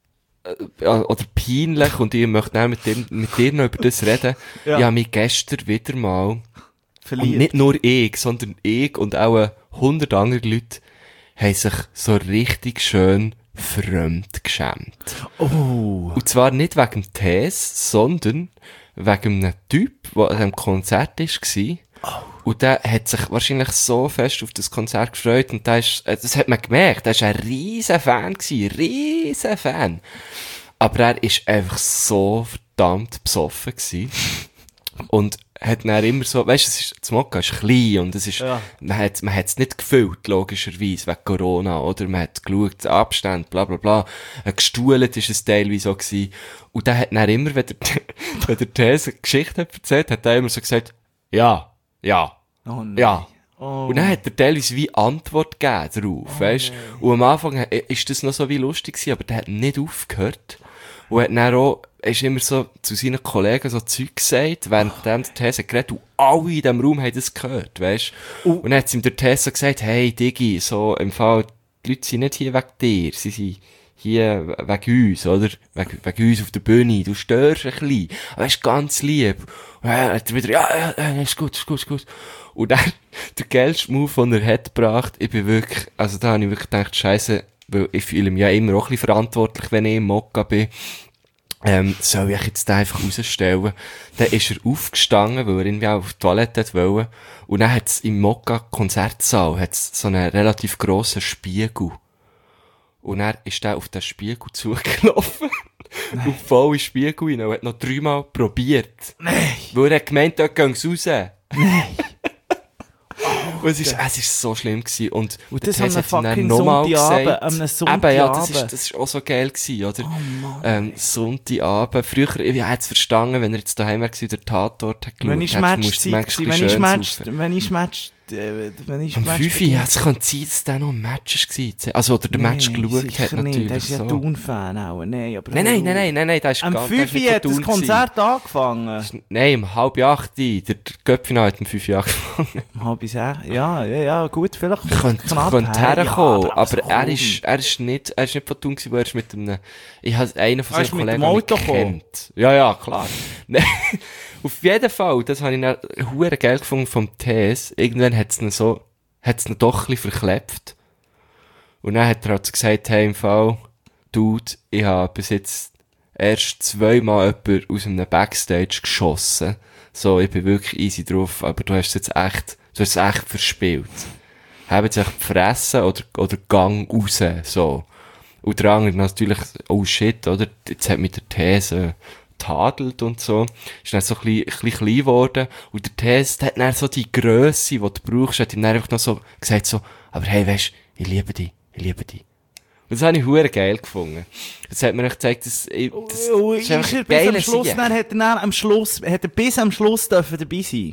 äh, oder peinlich, und ich möchte dann mit dir, mit dir noch über das reden. Ja. Ich habe mich gestern wieder mal, und Verliert. nicht nur ich, sondern ich und auch hundert andere Leute haben sich so richtig schön fremd geschämt. Oh. Und zwar nicht wegen dem Tees, sondern wegen einem Typ, der an einem Konzert war. Oh. Und der hat sich wahrscheinlich so fest auf das Konzert gefreut, und der ist, das hat man gemerkt, der war ein riesen Fan gewesen, riesen Fan. Aber er ist einfach so verdammt besoffen gewesen. Und hat dann immer so, weisst du, es ist, das Mokka ist klein, und es ist, Ja. man hat, man hat's nicht gefüllt, logischerweise, wegen Corona, oder? Man hat geschaut, Abstand, bla, bla, bla. Äh, Gestuhlt ist es teilweise so gewesen. Und der hat dann immer, wenn der, wenn der These eine Geschichte hat erzählt, hat er immer so gesagt, ja, ja, Oh nein. ja. Oh. Und dann hat er teilweise wie Antwort gegeben darauf, weisst? Und am Anfang äh, ist das noch so wie lustig gewesen, aber der hat nicht aufgehört. Und hat dann auch, er ist immer so zu seinen Kollegen so Zeug gesagt, während dem der These geredet, und alle in diesem Raum haben das gehört, weisst? Und dann hat ihm der These gesagt, hey, Digi, so, im Fall, die Leute sind nicht hier wegen dir, sie sind hier wegen uns, oder? Wegen, wegen uns auf der Bühne, du störst ein bisschen, aber er ist ganz lieb. Und dann hat er wieder, ja, ja, ja, ist gut, ist gut, ist gut. Und dann, der geilste Move, den er hat gebracht, ich bin wirklich, also da habe ich wirklich gedacht, scheisse, weil ich fühle mich ja immer auch ein bisschen verantwortlich, wenn ich im Mokka bin. Ähm, soll ich jetzt den einfach rausstellen? Dann ist er aufgestanden, weil er irgendwie auch auf die Toilette wollte. Und dann hat's im Mokka-Konzertsaal hat's so einen relativ grossen Spiegel. Und er ist dann auf den Spiegel zugelaufen. Und voll in den Spiegel rein und hat noch dreimal probiert. Nein. Weil er hat gemeint, dort gehen sie raus. Nein. Und es ist, es ist so schlimm gewesen. Und, Und der das an Tess einem hat's ihm dann fucking nochmal Sonntagabend, gesagt. an einem Eben, ja, das Sonntagabend. ist, das ist auch so geil gewesen, oder? Oh Mann. ähm, Sonntagabend. Früher, ich hätte es verstanden, wenn er jetzt daheim war, der Tatort hat geschaut. Wenn ich hättest- Match musst du Zeit manchmal gewesen, ein wenn ich bisschen Match, schön saufen. wenn ich Match, äh, wenn ich Am Match fünf Uhr, ja, es könnte sein, dass der noch ein Match war. Also, oder der Match geschaut sicher hat, nicht. natürlich. Der ist ja so. Thun-Fan auch. Nein, aber... Nein, nein, nein, nein, nein, nein, der ist Am gar- der ist fünf nicht Uhr von hat das Thun Konzert angefangen. gewesen. Nein, um halb acht. Der, der Göpfinal hat um fünf Uhr angefangen. Halb sechs. Ja, ja, ja, gut, vielleicht Könnte, knapp könnte her. herkommen, Ja, aber, also er komm. ist, er ist nicht, er ist nicht von Thun gewesen, wo er ist mit einem, ich habe einen von Er ist seinen mit Kollegen dem nicht Auto gekommen. kennt. Ja, ja, klar. Nein, auf jeden Fall, das habe ich dann hure geil gefunden vom Tess. Irgendwann hat es ihn so, hat es ihn doch ein bisschen verklebt. Und dann hat er halt so gesagt, hey, im Fall, Dude, ich habe bis jetzt erst zweimal jemanden aus einem Backstage geschossen. So, ich bin wirklich easy drauf, aber du hast es jetzt echt, du hast es echt verspielt. Haben sich gefressen oder, oder Gang raus, so. Und der andere natürlich, oh shit, oder? Jetzt hat mit der These tadelt und so. Ist dann so ein bisschen, ein bisschen klein geworden. Und der These hat dann so die Grösse, die du brauchst, hat ihm dann einfach noch so gesagt so, aber hey, weisst, ich liebe dich, ich liebe dich. Und das habe ich hure geil gefunden. Das hat mir echt gezeigt, dass ich, das, Oh, das ist einfach er ein bis am geiler Schluss, Sieg. dann hat er dann am Schluss, hat er bis am Schluss dürfen dabei sein.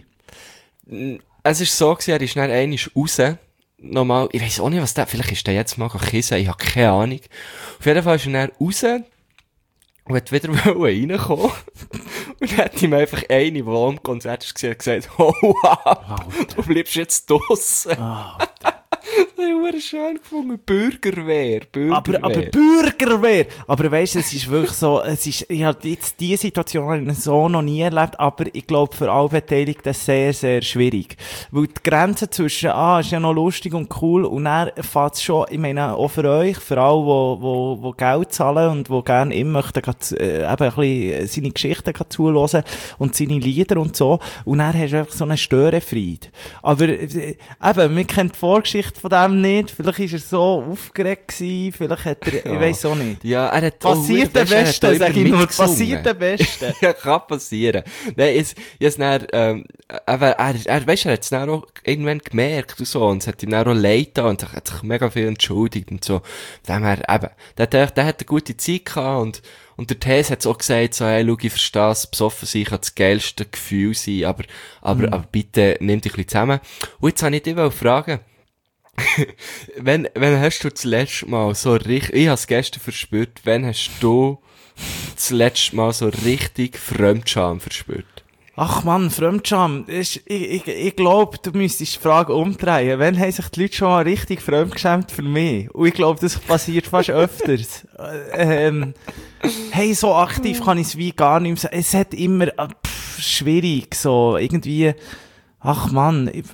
Es ist so gewesen, er ist dann einmal raus. Nochmal, ich weiss auch nicht, was der, vielleicht ist der jetzt mal kissen, ich habe keine Ahnung. Auf jeden Fall ist er dann raus und hat wieder reinkommen. Und dann hat ihm einfach eine, die am Konzert war, gesagt, oh wow, du bleibst jetzt draussen. Das habe ich schön gefunden. Bürgerwehr, Bürgerwehr. Aber, aber Bürgerwehr! Aber weisst du, es ist wirklich so, es ist, ich habe jetzt diese Situation habe ich so noch nie erlebt, aber ich glaube für alle Beteiligten sehr, sehr schwierig. Weil die Grenze zwischen, ah, ist ja noch lustig und cool, und dann fängt es schon, ich meine, auch für euch, für alle, die, die, die Geld zahlen und die gerne immer möchten, grad, äh, eben ein bisschen seine Geschichten grad zuhören und seine Lieder und so, und dann hast du einfach so einen Störenfried. Aber, äh, eben, wir kennen die Vorgeschichte Gesicht von dem nicht. Vielleicht war er so aufgeregt gewesen. Vielleicht hat er, Ja. ich weiss auch nicht. Ja, er hat Passiert auch- der weisst du, er hat Beste, auch sag immer ich nur. mitgesungen. Passiert der Beste. Ja, kann passieren. Nein, es, jetzt dann, ähm, aber er, er, weißt, er hat es dann auch irgendwann gemerkt und so, und es hat ihm dann auch leid getan, und er hat sich mega viel entschuldigt und so. Von dem her, eben, der, der, der hat eine gute Zeit gehabt, und, und der Tess hat auch gesagt, so, hey, schau, ich verstehe es, besoffen sein kann das geilste Gefühl sein, aber, aber, Mhm. aber bitte, nimm dich ein bisschen zusammen. Und jetzt wollte ich dich fragen, wenn, wenn hast du das letzte Mal so richtig, ich habe es gestern verspürt, wenn hast du das letzte Mal so richtig Fremdscham verspürt? Ach Mann, Fremdscham. Ich, ich, ich, ich glaube, du müsstest die Frage umdrehen. Wann haben sich die Leute schon mal richtig fremdgeschämt für mich? Und ich glaube, das passiert fast öfters. ähm, hey, so aktiv kann ich es wie gar nicht mehr sagen. Es hat immer, äh, pff, schwierig, so, irgendwie, ach Mann, ich,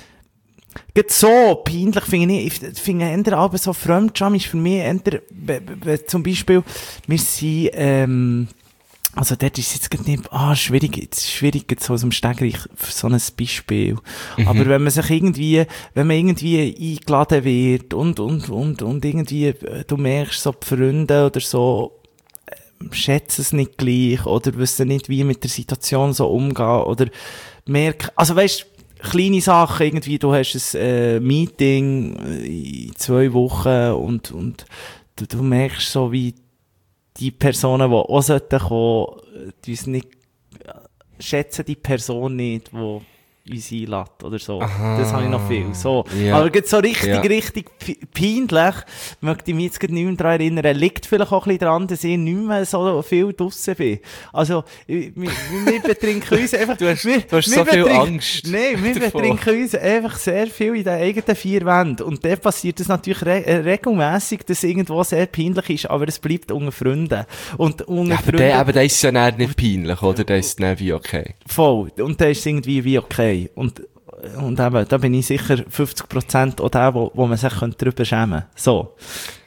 Geht so peinlich finde ich, ich finde eher aber so Fremdscham ist für mich eher, be- be- be- zum Beispiel, wir sind, ähm, also dort ist jetzt gerade nicht, ah, schwierig, jetzt schwierig jetzt so aus dem Stegreich für so ein Beispiel. Mhm. Aber wenn man sich irgendwie, wenn man irgendwie eingeladen wird und, und, und, und irgendwie, äh, du merkst so die Freunde oder so, äh, schätzen es nicht gleich oder wissen nicht, wie mit der Situation so umgehen oder merken, also weißt, kleine Sachen, irgendwie, du hast ein äh, Meeting äh, in zwei Wochen und, und du, du merkst so, wie die Personen, die auch sollten kommen, die uns nicht, äh, schätzen die Person nicht, die uns einlädt oder so. Aha. Das habe ich noch viel. So. Ja. Aber jetzt so richtig, Ja. richtig p- peinlich, möchte ich mich jetzt gerade nicht mehr daran erinnern, liegt vielleicht auch ein bisschen daran, dass ich nicht mehr so viel draussen bin. Also, ich- wir, wir betrinken uns einfach... Du hast, wir, du hast wir so viel betrinken- Angst. Nein, wir davor. betrinken uns einfach sehr viel in den eigenen vier Wänden. Und dann passiert das natürlich re äh, regelmässig, dass irgendwo sehr peinlich ist, aber es bleibt unter Freunden. Und unter Ja, aber Freunden... der, aber der ist ja dann nicht peinlich, oder? Der ist dann wie okay. Voll. Und dann ist es irgendwie wie okay. Und, und eben, da bin ich sicher fünfzig Prozent auch der, wo, wo man sich darüber schämen könnte. So.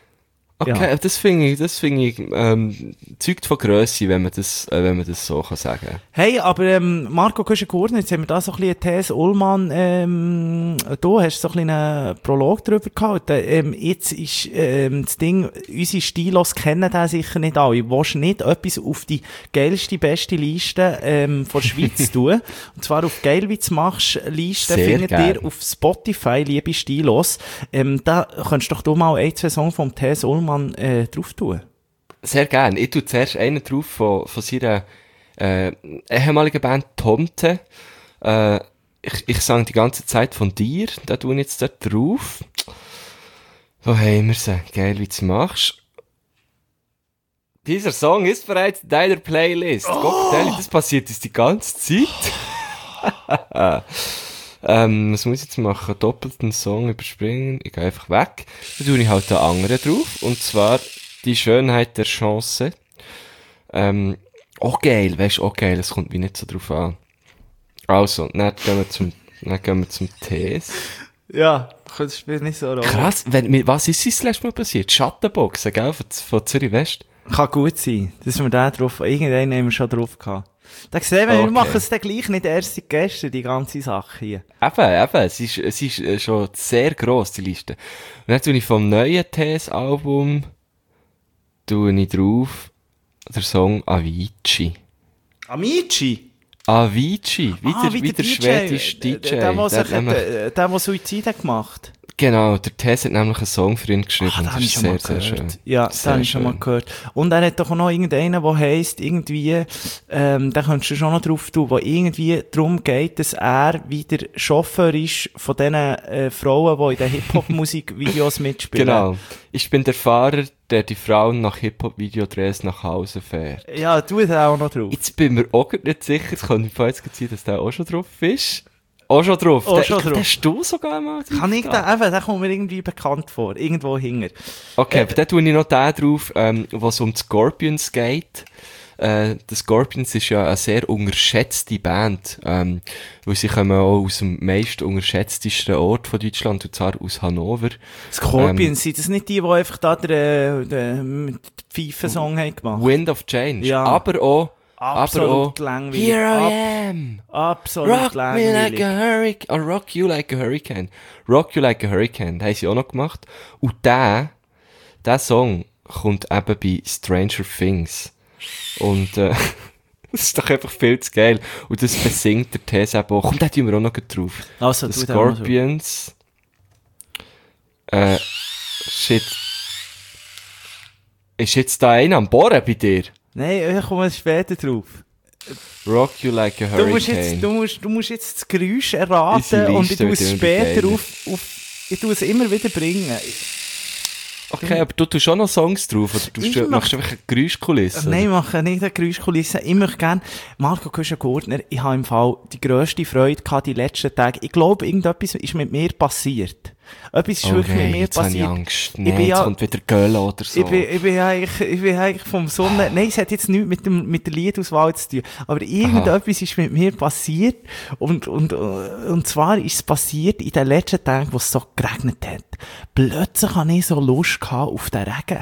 Okay, Ja. das finde ich, das finde ich, ähm, zeugt von Grösse, wenn man das, äh, wenn man das so kann sagen. Hey, aber ähm, Marco Kuschen-Gurner, jetzt haben wir da so ein bisschen These Ullmann, ähm, du hast so ein bisschen einen Prolog drüber gehalten. Ähm, jetzt ist ähm, das Ding, unsere Stilos kennen den sicher nicht alle. Willst du nicht etwas auf die geilste, beste Liste ähm, von der Schweiz tun? Und zwar auf «Geil, wie du machst» Liste Sehr findet gern. ihr auf Spotify, liebe Stilos. Ähm, da könntest doch du mal ein, zwei Songs vom These Ullmann äh, drauf tun. Sehr gern. Ich tue zuerst einen drauf von, von seiner, äh, ehemaligen Band Tomte. Äh, ich, ich sang die ganze Zeit von dir. Da tue ich jetzt dort drauf. Wo haben wir sie? Geil, wie du machst. Dieser Song ist bereits in deiner Playlist. Oh! Gott, ehrlich, das passiert uns die ganze Zeit. ähm, was muss ich jetzt machen? Doppelten Song überspringen. Ich gehe einfach weg. Dann tue ich halt den anderen drauf. Und zwar die Schönheit der Chance. Ähm, auch geil, weißt du, auch geil. Es kommt mir nicht so drauf an. Also, dann gehen wir zum, dann gehen wir zum Test. Ja, das spielt nicht so eine Rolle. Krass, wenn, mir- was ist das letzte Mal passiert? Schattenboxen, gell, von, von Zürich West. Kann gut sein, dass wir da drauf, irgendeinen haben wir schon drauf gehabt. Da sehen wir, wir Okay. machen es dann gleich nicht erst seit gestern, die ganze Sache hier. Eben, eben, es ist, es ist äh, schon sehr gross, die Liste. Und dann tue ich vom neuen Tess-Album, tue ich drauf, der Song Avicii. Amici? Avicii, wieder, Ah, wieder, der schwedisch D J. Der, der, der, Der hat der, nämlich- der, der, der Suizid hat gemacht. Genau, der Tess hat nämlich einen Song für ihn geschrieben. Ah, und da das habe ich ist schon sehr, mal sehr gehört. schön. Ja, Sehr da habe ich schon mal schön. gehört. Und er hat doch auch noch irgendeinen, der heisst, irgendwie, ähm, da könntest du schon noch drauf tun, wo irgendwie darum geht, dass er wieder Chauffeur ist von diesen äh, Frauen, die in den Hip-Hop-Musikvideos mitspielen. Genau. Ich bin der Fahrer, der die Frauen nach Hip-Hop-Videodrehs nach Hause fährt. Ja, tu da auch noch drauf. Jetzt bin mir auch grad nicht sicher, es könnte mir jetzt sein, dass der auch schon drauf ist. Auch schon drauf. Auch der, schon ich glaub, drauf. den hast du sogar mal drauf. Kann ich gehabt. da, eben, der kommt mir irgendwie bekannt vor. Irgendwo hinger. Okay, Äh, aber dann tue ich noch den drauf, ähm, wo es um die Scorpions geht. Äh, die Scorpions ist ja eine sehr unterschätzte Band, ähm, weil sie kommen auch aus dem meist unterschätztesten Ort von Deutschland, und zwar aus Hannover. Scorpions, sind das nicht die, die einfach da den, den, den Pfeifen-Song haben gemacht? Wind of Change. Ja. Aber auch Absolut aber auch langweilig. Here Ab- I am. Absolut Rock me like langweilig. a hurricane. Oh, rock you like a hurricane. Rock you like a hurricane. Haben sie auch noch gemacht. Und der, der Song kommt eben bei Stranger Things. Und, äh, das ist doch einfach viel zu geil. Und das besingt der These eben auch. Komm, da tun wir auch noch drauf. Also, The tu den mal so. Scorpions. Äh, shit. Ist jetzt da einer am Bohren bei dir? Nein, ich komme später drauf. Rock you like a hurricane. Du musst, jetzt, du, musst, du musst jetzt das Geräusch Unsere erraten und ich Liste tue es wird immer später geiler. auf, auf... Ich tue es immer wieder bringen. Okay, aber du tust auch noch Songs drauf, oder du Ich stu- mach- machst einfach eine Geräuschkulisse? Nein, ich mache nicht eine Geräuschkulisse. Ich möchte gerne, Marco Kuschen-Gurtner, ich habe im Fall die grösste Freude gehabt die letzten Tage. Ich glaube, irgendetwas ist mit mir passiert. Etwas ist Oh wirklich nein, mit mir jetzt habe ich passiert. Angst. Ich Nein, bin jetzt ja- kommt wieder Göhle oder so. Ich bin, ich bin eigentlich, ich bin eigentlich vom Sonne, nein, es hat jetzt nichts mit dem, mit der Liedauswahl zu tun. Aber irgendetwas ist mit mir passiert. Und, und, und zwar ist es passiert in den letzten Tagen, wo es so geregnet hat. Plötzlich hatte ich so Lust gehabt auf den Regen.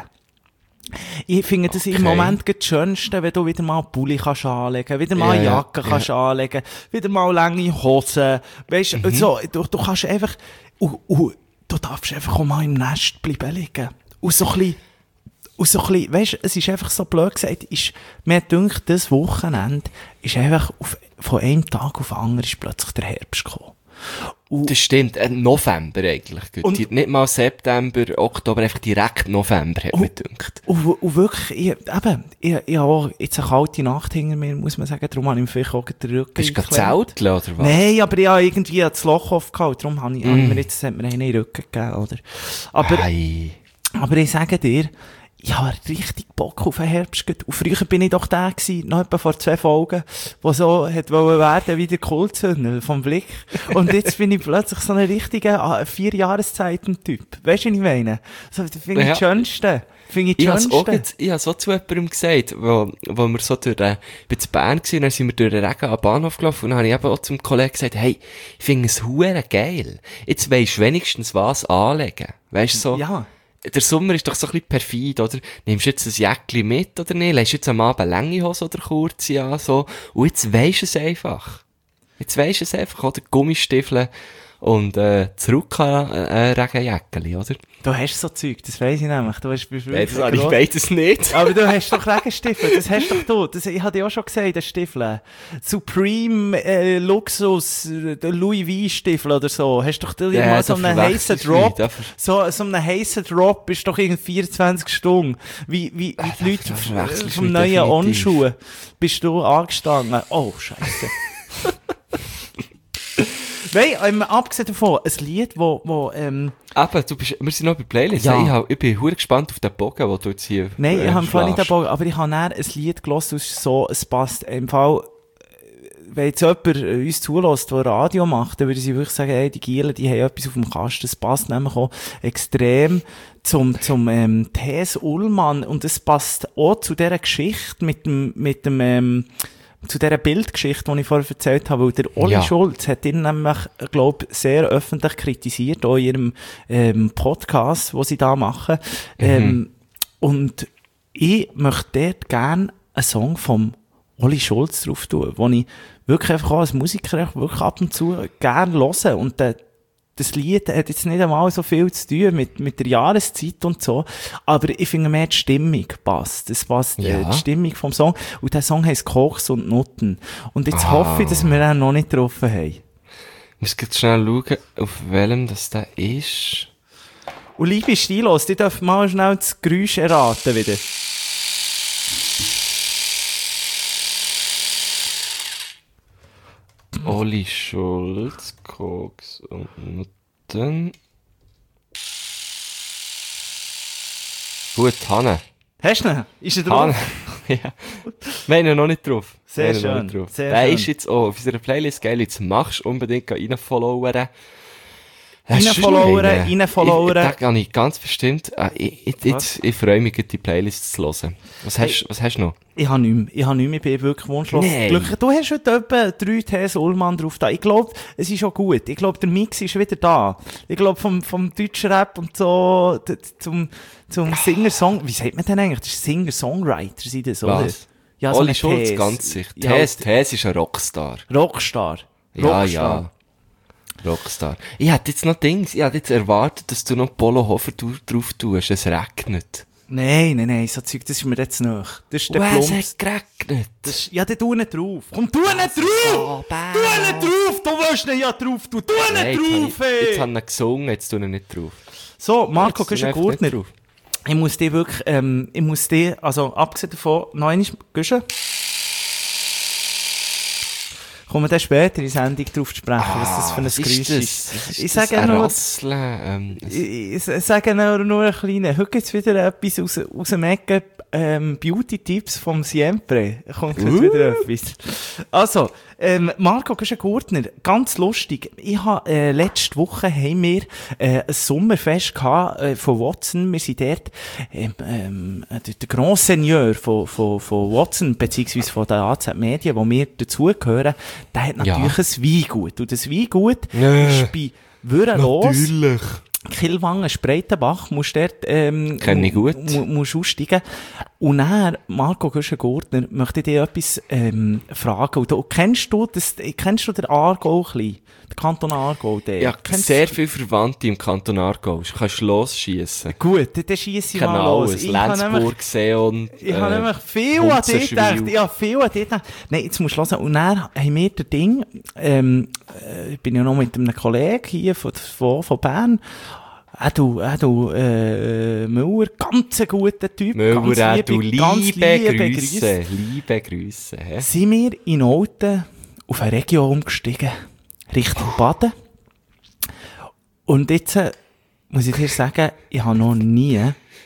Ich finde das Okay. im Moment das Schönste, wenn du wieder mal einen Pulli kannst anlegen, wieder mal eine Ja, ja, Jacke ja. kannst anlegen, wieder mal lange Hosen. Weisst, Mhm. so, du, du kannst einfach, uh, uh, du darfst einfach auch mal im Nest bleiben liegen. Und so ein bisschen, und so ein bisschen, weisst, es ist einfach so blöd gesagt, ist, mir dünkt, das Wochenende ist einfach auf, von einem Tag auf den anderen ist plötzlich der Herbst gekommen. Und Das stimmt, äh, November eigentlich. Gut. Und- Die- nicht mal September, Oktober, einfach direkt November hat mir gedacht. Und, und wirklich, ich, eben, ich, ich habe auch jetzt eine kalte Nacht hinter mir, muss man sagen, darum habe ich mir vielleicht auch den Rücken Bist du gerade eingeklemmt. zelteln, oder was? Nein, aber ich habe irgendwie das Loch aufgehauen, darum habe ich, habe Mm. ich mir jetzt, hat mir einen in den Rücken gegeben, oder? Aber, Ei. aber ich sage dir, ich habe richtig Bock auf den Herbst. gehabt. Und früher bin ich doch der gewesen, noch etwa vor zwei Folgen, der so hat wollen werden wie der Kohlzünder vom Blick. Und jetzt bin ich plötzlich so ein richtiger ah, Vier-Jahreszeiten-Typ. Weißt du, was ich meine? So, das finde ich Ja. das Schönste. Finde ich Ich das habe auch, Schönste. jetzt- ich habe so zu jemandem gesagt, wo, wo wir so durch den, ich bin zu Bern gewesen, dann sind wir durch den Regen am Bahnhof gelaufen und dann habe ich eben auch zum Kollegen gesagt, hey, ich finde es hure geil. Jetzt weisst du wenigstens was anlegen. Weisst du so? Ja. Der Sommer ist doch so ein bisschen perfid, oder? Nimmst du jetzt ein Jäckchen mit, oder nicht? Lässt du jetzt am Abend lange Hose oder kurze an, so. Und jetzt weisst du es einfach. Jetzt weisst du es einfach, oder? Gummistiefel und, äh, zurück an, äh, Regenjäckchen, oder? Du hast so Zeug, das weiss ich nämlich. Du hast bist Beides wirklich habe ich gross- beides nicht. Aber du hast doch Regenstiefel, das hast doch du. Das, ich hatte ja auch schon gesagt, das Stiefel. Supreme äh, Luxus, äh, der Louis V-Stiefel oder so. Hast doch du dir Ja, mal da so einen heißen verwechselst du mich, Drop. da ver- So, so einen heißen Drop ist doch irgendwie vierundzwanzig Stunden. Wie, wie, wie da die Leute ver- f- verwechselst du vom mich neuen definitiv. On-Schuhen bist du angestanden. Oh, Scheiße. Nein, ähm, abgesehen davon, ein Lied, wo, wo, ähm, Eben, du bist, wir sind noch bei Playlist. Ja. Ich, hab, ich bin hure gespannt auf den Bogen, den du jetzt hier nein, äh, ich habe vorhin nicht schlägst. dabei, aber ich habe dann ein Lied gehört, das ist so, es passt im Fall, wenn jetzt jemand äh, uns zulässt, der Radio macht, dann würde ich wirklich sagen, hey, die Gielen, die haben etwas auf dem Kasten. Das passt nämlich auch extrem zum, zum, ähm, Thes Ullmann. Und es passt auch zu dieser Geschichte mit dem, mit dem, ähm, zu dieser Bildgeschichte, die ich vorher erzählt habe, weil der Oli Ja. Schulz hat ihn nämlich, glaube ich, sehr öffentlich kritisiert, auch in ihrem, ähm, Podcast, den sie da machen. Ähm, und ich möchte dort gerne einen Song vom Oli Schulz drauf tun, wo ich wirklich einfach auch als Musiker wirklich ab und zu gerne höre. Und der, das Lied hat jetzt nicht einmal so viel zu tun mit, mit der Jahreszeit und so, aber ich finde mehr die Stimmung passt. Es passt, äh, Ja. die Stimmung vom Song. Und der Song heisst Kochs und Nutten. Und jetzt Ah. hoffe ich, dass wir den noch nicht getroffen haben. Ich muss jetzt schnell schauen, auf welchem das da ist. Und liebe Stilos, die dürfen mal schnell das Geräusch erraten wieder. Oli Schulz, Koks und Nutten. Gut, Hanne. Hast du ihn? Ist er drauf? Hanne. Ja. Wir haben ihn noch nicht drauf. Sehr Wir haben ihn noch schön, nicht drauf. sehr Der schön. ist jetzt auch auf unserer Playlist geil. Jetzt machst du unbedingt reinfollowern. Hast du Reinfollowern, schon einen? reinfollowern. Ich, ich, den kann ich ganz bestimmt. Äh, ich, ich, jetzt, ich freue mich, die Playlist zu hören. Was hast, was hast du noch? Ich habe nichts mehr. Ich habe nichts mehr. Ich bin wirklich wunschlos Nein. glücklich. Du hast heute etwa drei Thes Ullmann drauf da. Ich glaube, es ist auch gut. Ich glaube, der Mix ist wieder da. Ich glaube, vom, vom deutschen Rap und so, d- zum, zum Singer-Song, wie sagt man denn eigentlich? Das ist Singer-Songwriter, sind das, oder? Was? Ja, so Oli eine Schulz, These. ganz sicher. Ja, These, These ist ein Rockstar. Rockstar. Ja, Rockstar. ja. Rockstar. Ich hätte jetzt noch Dings, ich hätte jetzt erwartet, dass du noch Polo Hofer du- drauf tust. Es regnet. Nein, nein, nein, so Zeug, das ist mir jetzt noch. Das ist der Oh, es Plumps. hat geregnet. Das ist, ja, dann tu nicht drauf. Komm, tu nicht drauf! Tu nicht drauf! Du willst nicht ja drauf, du tu Nein, nicht jetzt drauf, hab ich- Jetzt ey! haben wir gesungen, jetzt tun wir nicht drauf. So, Marco Jetzt tun wir einfach Güschen-Gurtner. nicht drauf. Ich muss dir wirklich, ähm, ich muss dir, also, abgesehen davon, noch einmal, Güschen. Kommen wir dann später in die Sendung drauf zu sprechen, was das für ein Was Geräusch ist ist. das? Was ist Ich das? sage Ein nur, Rasseln, ähm, es- ich, ich sage nur, nur ein kleines. Heute gibt's wieder etwas aus, aus dem Ecke, ähm, Beauty-Tipps vom Siempre. Kommt heute Uh. wieder etwas. Also, ähm, Marco Güschen-Gurtner, ganz lustig. Ich habe, äh, letzte Woche haben wir, äh, ein Sommerfest gehabt, äh, von Watson. Wir sind dort, ähm, ähm, der, der Grand Seigneur von, von, von Watson, beziehungsweise von der A Z Medien, wo wir dazugehören, der hat natürlich Ja. ein Weingut. Und das Weingut Ja. ist bei Würenlos. Natürlich. Kielwangen, Spreitenbach, musst dort, ähm, Kenn ich gut. mu- musst aussteigen. Und dann, Marco Güschen-Gurtner, möchte ich dir etwas, ähm, fragen. Und du, kennst du das, kennst du den Aargau ein bisschen? Den Kanton Aargau, der? Ja, Kennst sehr viele Verwandte im Kanton Aargau. Du kannst losschiessen. Gut, dann, dann schiesse ich mal Genau, los. es Ich habe nämlich, Lenzburg, Seon, ich habe äh, nämlich viel an dich Hunzenschwil. gedacht. Ja, viel an dich gedacht. Nein, jetzt musst du hören. Und dann haben wir das Ding, ähm, äh, ich bin ja noch mit einem Kollegen hier von, von, von Bern. Auch du, auch du, äh, Müller, ganz ein guter Typ. Müller, ganz auch du, ganz liebe Grüße. Grüße. Liebe Grüße. hä? Sind wir in Olten auf eine Region umgestiegen, Richtung Baden. Und jetzt äh, muss ich dir sagen, ich habe noch nie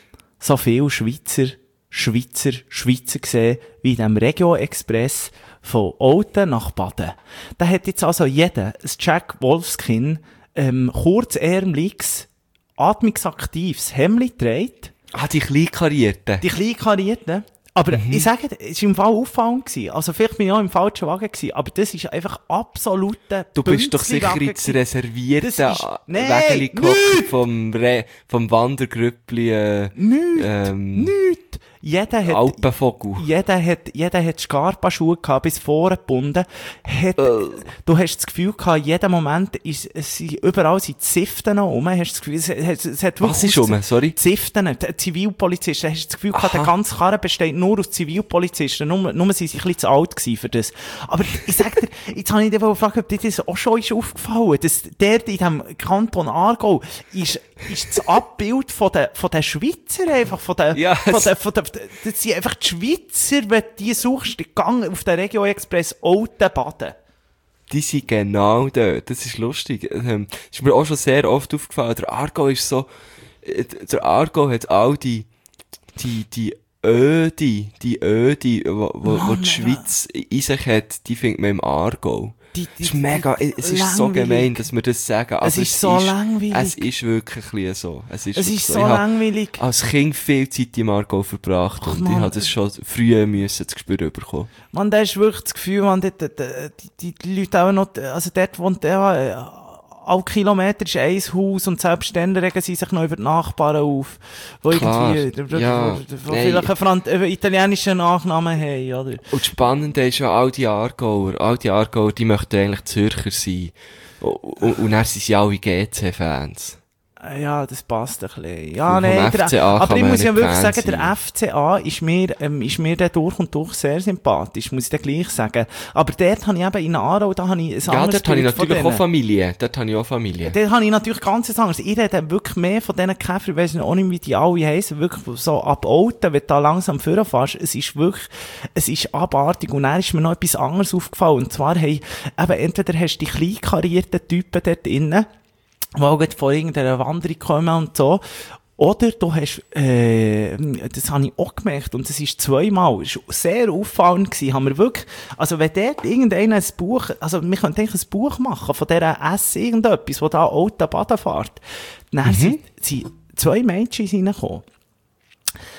so viele Schweizer, Schweizer, Schweizer gesehen, wie in dem Regio-Express von Olten nach Baden. Da hat jetzt also jeder ein Jack Wolfskin, ähm, kurzärmliches, atmungsaktives Hemdli trägt, Ah, die Kleinkarierten. die klein karierten. Aber Mhm. ich sage, es war im Fall auffallend gewesen. Also vielleicht bin ich auch im falschen Wagen gewesen, aber das ist einfach absoluter Du bist doch sicher Bünzli-Wagen ins gewesen. reservierte Das ist- Nein, Wägeli gehockt nicht! vom, Re vom Wandergrüppli äh, Nicht, ähm, nicht. Jeder hat, Alpenvogel. jeder hat, jeder hat Scarpa-Schuhe gehabt, bis vorne gebunden. Hat, Du hast das Gefühl gehabt, jeden Moment ist, es sind überall sind Ziften noch rum. Hast das Gefühl, es, es, es hat Was ist wirklich rum? Sorry? Ziften, die Zivilpolizisten. Hast du das Gefühl gehabt, der Aha. ganze Karren besteht nur aus Zivilpolizisten. Nur, nur sind sie ein bisschen zu alt gewesen für das. Aber ich sag dir, jetzt habe ich dich gefragt, ob dir das auch schon ist aufgefallen, dass der in diesem Kanton Aargau ist, ist das Abbild von den, von den Schweizer einfach, von den, Ja, von es- den, von den, das sind einfach die Schweizer, wenn du die suchst, die Gang auf den Regio Express Olten Baden. Die sind genau dort. Das ist lustig. Ähm, das ist mir auch schon sehr oft aufgefallen. Der Aargau ist so, äh, der Aargau hat all die, die, die Öde, die Öde, wo, wo, wo Mann, die Schweiz in sich hat, die findet man im Aargau. Die- die- Das ist mega, es ist so langweilig. gemein, dass wir das sagen. aber ist so langweilig. Es ist wirklich ein bisschen so. Es ist, Es wirklich ist so Ich habe langweilig. als Kind viel Zeit im Aargau verbracht und Mann. ich habe das schon früh müssen zu spüren bekommen. Man, da ist wirklich das Gefühl, man, dort, dort, die, die Leute auch noch, also dort wohnt der, äh, alle Kilometer ist ein Haus und selbst dann regen sie sich noch über die Nachbarn auf, wo Klar, irgendwie, ja, wo nein. vielleicht einen, Franz einen italienischen Nachnamen haben, oder? Und das Spannende ist ja, all die Aargauer, all die Aargauer, die möchten eigentlich Zürcher sein. Und, und, und dann sind sie alle G C-Fans. Ja, das passt ein bisschen. Ja, Vom nein, F C A aber kann ich man muss ja nicht wirklich Fan sagen, der sein. F C A ist mir, ähm, ist mir der durch und durch sehr sympathisch, muss ich dir gleich sagen. Aber dort habe ich eben in Aarau, da habe ich ein Ja, anderes dort habe ich Bild von natürlich auch denen. Familie. Dort habe ich auch Familie. Dort habe ich natürlich ganz anderes. Ich rede wirklich mehr von diesen Käfer, ich weiss auch nicht, wie die alle heissen, wirklich so ab Olten, wenn du da langsam vorfährst, es ist wirklich, es ist abartig. Und dann ist mir noch etwas anderes aufgefallen. Und zwar, hey, eben, entweder hast du die kleinkarierten Typen dort drinnen, die auch gerade von irgendeiner Wanderung kommen und so. Oder du hast, äh, das habe ich auch gemerkt, und das ist zweimal, das war sehr auffallend gewesen, haben wir wirklich, also wenn dort irgendeiner ein Buch, also wir können eigentlich ein Buch machen von dieser S irgendetwas, wo da Olten Baden fährt. Dann sind, sind zwei Mädchen reingekommen.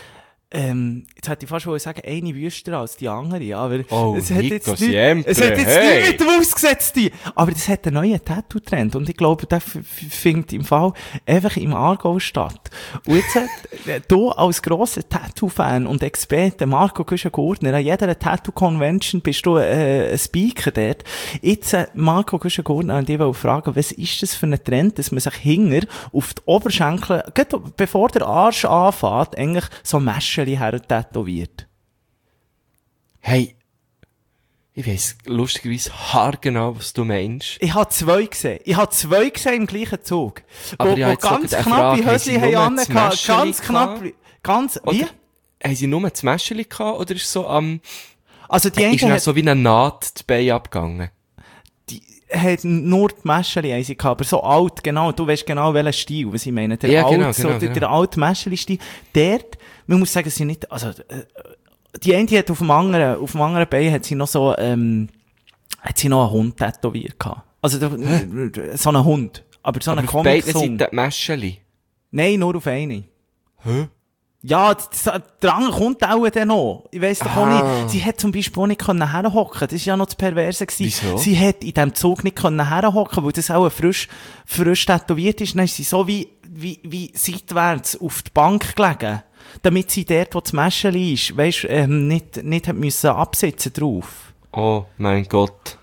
ähm, jetzt hätte ich fast wollen sagen, eine wüster als die andere, aber Oh, es hat Nico jetzt nicht, Siempre, es hat jetzt hey. nicht mit dem ausgesetzt. Aber das hat einen neuen Tattoo-Trend und ich glaube, der f- f- findet im Fall einfach im Aargau statt. Und jetzt hat, äh, du als grosser Tattoo-Fan und Experte, Marco Güschen-Gurtner, an jeder Tattoo-Convention bist du äh, ein Speaker dort. Jetzt, äh, Marco Güschen-Gurtner, an dich wollte fragen, was ist das für ein Trend, dass man sich hinger auf die Oberschenkel, gerade bevor der Arsch anfängt, eigentlich so Mäscheli her tätowiert? Hey, ich weiss lustigerweise haargenau, was du meinst. Ich habe zwei gesehen. Ich habe zwei gesehen im gleichen Zug. Aber wo, ich wo habe jetzt ganz sogar eine knappe Frage, haben Hösli sie haben nur angehabt. das Ganz Mäscheli knapp. Ganz, wie? Oder haben sie nur das Mäscheli gehabt, oder ist es so am, Also die ist eine dann hat, so wie eine Naht die Beine abgegangen? die hat nur die Mäscheli eins gehabt, aber so alt, genau. Du weißt genau, welchen Stil, was ich meine. Der Ja, alt, genau, so, genau, der, genau. der alte Mäscheli-Stil. Dort, man muss sagen, sie nicht, also, äh, die eine hat auf dem anderen, auf dem anderen Bein hat sie noch so, ähm, hat sie noch einen Hund tätowiert gehabt. Also, der, so einen Hund. Aber so einen Aber auf beiden Comic-Song. Seiten Mäscheli. Nein, nur auf eine. Hä? Ja, das, das, der andere kommt auch dann noch. Ich weiss doch auch Ah. nicht. Sie hat zum Beispiel auch nicht können herhocken. Das war ja noch das Perverse gewesen. Wieso? Sie hat in diesem Zug nicht können herhocken, weil das auch frisch, frisch tätowiert ist. Dann ist sie so wie, wie, wie seitwärts auf die Bank gelegen. Damit sie dort, wo das Mäscheli ist, weisst, ähm, nicht, nicht hat müssen absitzen drauf. Oh mein Gott.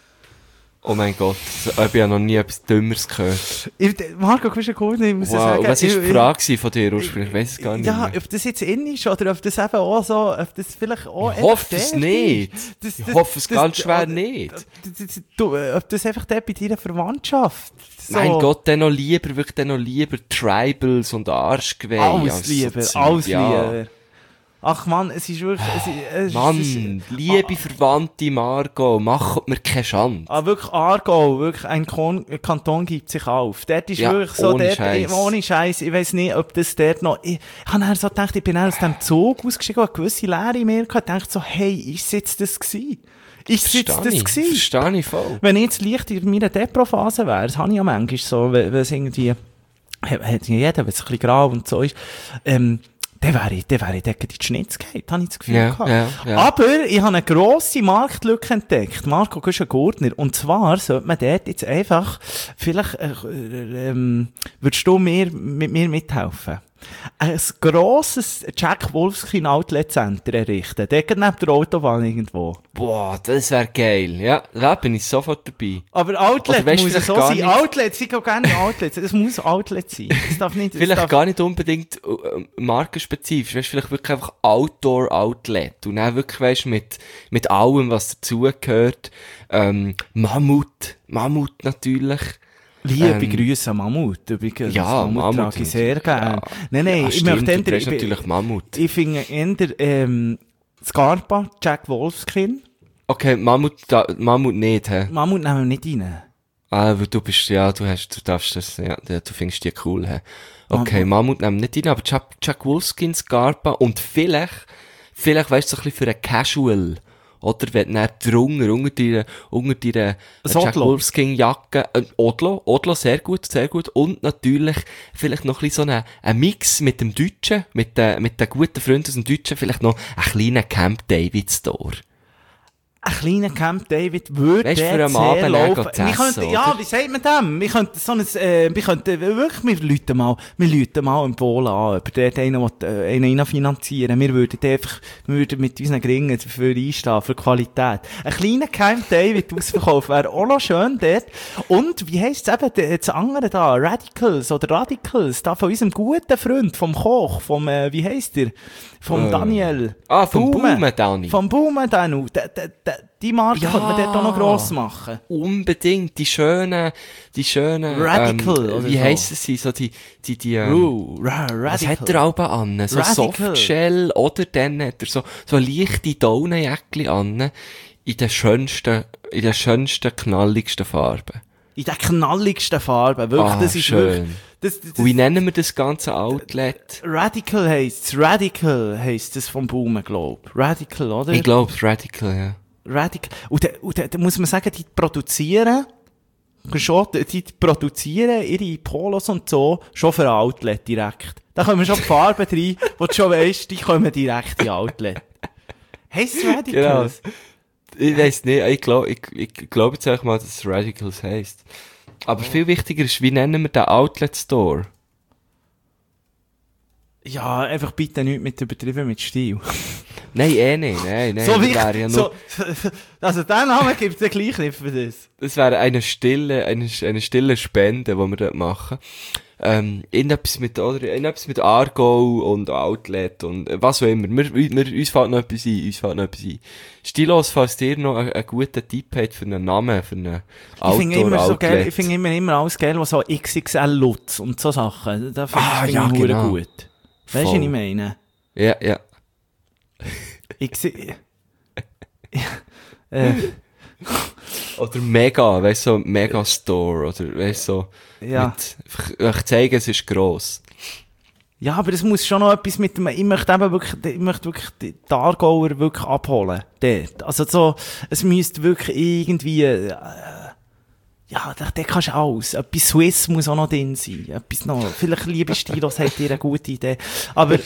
Oh mein Gott. So, ich habe ja noch nie etwas Dümmeres gehört. Ich, Marco, du bist ja gut, ich muss Wow, sagen. was war ich- die Frage von dir ursprünglich? Ich weiss es gar nicht Ja, mehr. ob das jetzt in ist oder ob das eben auch so, ob das vielleicht auch Ich einfach hoffe es dort nicht. ist. Das- Ich das- hoffe es das- ganz schwer das- nicht. das- das- Du, äh, ob das einfach dort bei deiner Verwandtschaft so. Mein Gott, dann noch lieber, wirklich dann noch lieber Tribals und Arschgeweih. Alles als so lieber, Zeug, alles ja. lieber. Ach Mann, es ist wirklich, es ist, es ist, Mann, es ist, liebe Verwandte Margot, macht mir keine Schande. ah, wirklich Aargau, wirklich ein Kon Kanton gibt sich auf. Dort ist Ja, wirklich so, ohne dort, Scheiß. ohne Scheiß, ich weiss nicht, ob das dort noch, ich, ich habe dann so gedacht, ich bin dann aus dem Zug ausgestiegen, eine gewisse Leere in mir gehabt, dachte so, hey, ist es jetzt das gewesen? Ist es jetzt Verstehe das ich, gewesen? verstehe ich voll. Wenn ich jetzt leicht in meiner Depro-Phase wäre, das habe ich ja manchmal so, wenn wenn es irgendwie, hat hat ja jeder, wenn es ein bisschen grau und so ist, ähm, dann wäre ich, dann wäre ich dort in die Schnitz gehabt, habe ich das Gefühl Ja, gehabt. ja, ja. Aber ich habe eine grosse Marktlücke entdeckt, Marco Güschen-Gurtner, und zwar sollte man dort jetzt einfach, vielleicht, äh, äh, ähm, würdest du mir, mit mir mithelfen? Ein grosses Jack Wolfskin Outlet Center errichten, dort neben der Autobahn irgendwo. Boah, das wäre geil. Ja, da bin ich sofort dabei. Aber Outlet Oder weisst muss vielleicht so gar sein. nicht- Outlet, sie gehen gerne Outlet. Es muss Outlet sein. Es darf nicht, es Vielleicht darf, gar nicht unbedingt äh, markenspezifisch, weißt, vielleicht wirklich einfach Outdoor-Outlet. Und dann wirklich, weißt, mit, mit allem, was dazugehört. Ähm, Mammut, Mammut natürlich. Liebe ähm, Grüße an Mammut, übrigens. Ja, Mammut, Mammut trage ich sehr gerne. Nein, nein, Ja, ich stimmt, möchte du trägst eher, natürlich ich, Mammut. ich finde eher, ähm, Scarpa, Jack Wolfskin. Okay, Mammut, da, Mammut nicht, hä? Mammut nehmen wir nicht rein. Ah, weil du bist, ja, du hast, du darfst das, ja, du findest die cool, hä? Okay, Mammut nehmen wir nicht rein, aber Jack, Jack Wolfskin, Scarpa und vielleicht, vielleicht, weißt du, so ein bisschen für ein Casual. Oder wenn du dann drunter, unter deiner, unter deiner Ein Jack Odlo. Wolfskin Jacke, äh, Odlo, Odlo, sehr gut, sehr gut. Und natürlich vielleicht noch ein bisschen so ein, ein Mix mit dem Deutschen, mit den, mit den guten Freunden aus dem Deutschen, vielleicht noch ein kleiner Camp David Store. Ein kleiner Camp David würde Weisst, für dort am sehr Abend dann laufen. gehen zu Wir essen, könnten, ja, oder? wie sagt man dem? Wir könnten so ein, äh, wir könnten wirklich, wir läuten mal, wir läuten mal im Polen an, ob dort einer, will, äh, einen rein finanzieren. Wir würden einfach, wir würden mit unseren Gringen dafür einstehen, für Qualität. Ein kleiner Camp David ausverkauft wäre auch noch schön dort. Und, wie heisst es eben, der- das andere da, Radicals oder Radicals, da von unserem guten Freund, vom Koch, vom, äh, wie heisst der? Vom Äh. Daniel. Ah, vom Baume. Baume, Dani. Vom Baume, Danu. D- d- d- Die Marke Ja. könnte man dort auch noch gross machen. Unbedingt, die schönen, die schönen, Radical, ähm, oder wie so. heissen sie, so die, die, die, ähm, Ruh, ra- was Radical. hat er aber an? So Radical. Softshell, oder dann hat er so, so leichte Daunenjäckli an, in den schönsten, in den schönsten, knalligsten Farben. In den knalligsten Farben. Wirklich, Ah, das ist schön. wirklich, das, das, Und wie nennen wir das ganze Outlet? Radical heisst es. Radical heisst es vom Baume, glaub. Radical, oder? Ich glaube, Radical, ja. Radical. Und da, und da, da muss man sagen, die produzieren schon, die produzieren ihre Polos und so schon für Outlet direkt. Da kommen schon die Farben rein, wo du schon weisst, die kommen direkt in Outlet. Heisst es Radicals? Genau. Ich weiss nicht, ich glaube ich, ich glaub jetzt einfach mal, dass es Radicals heisst. Aber viel wichtiger ist, wie nennen wir den Outlet Store? Ja, einfach bitte nicht mit übertrieben mit Stil. Nein, eh nicht, nein, nein. So das wichtig, wäre ja nur, so, also den Namen gibt es ja gleich nicht für das. das wäre eine stille, eine, eine stille Spende, die wir dort machen. Ähm, irgendetwas mit, oder, irgendetwas mit Argo und Outlet und äh, was auch immer. Wir, wir, uns fällt noch etwas ein, uns fällt noch etwas ein. Stilos, falls ihr noch einen, einen guten Tipp habt für einen Namen, für einen Ich finde immer so geil, Outdoor-Outlet. ich finde immer, immer alles geil, was so X X L Lutz und so Sachen. Da finde Ah, ich ja, verdammt genau. gut. Weißt du, Voll. was ich meine? Ja, ja. X äh, Oder Mega, weißt du, so Megastore, oder weißt du, so, Ja. mit, ich zeige, es ist gross. Ja, aber es muss schon noch etwas mit dem, ich möchte eben wirklich, ich möchte wirklich die Aargauer wirklich abholen. Dort. Also so, es müsste wirklich irgendwie, äh, ja, da, da kannst du alles. Etwas Swiss muss auch noch drin sein. Etwas noch, vielleicht, liebe Stilos, habt ihr eine gute Idee. Aber,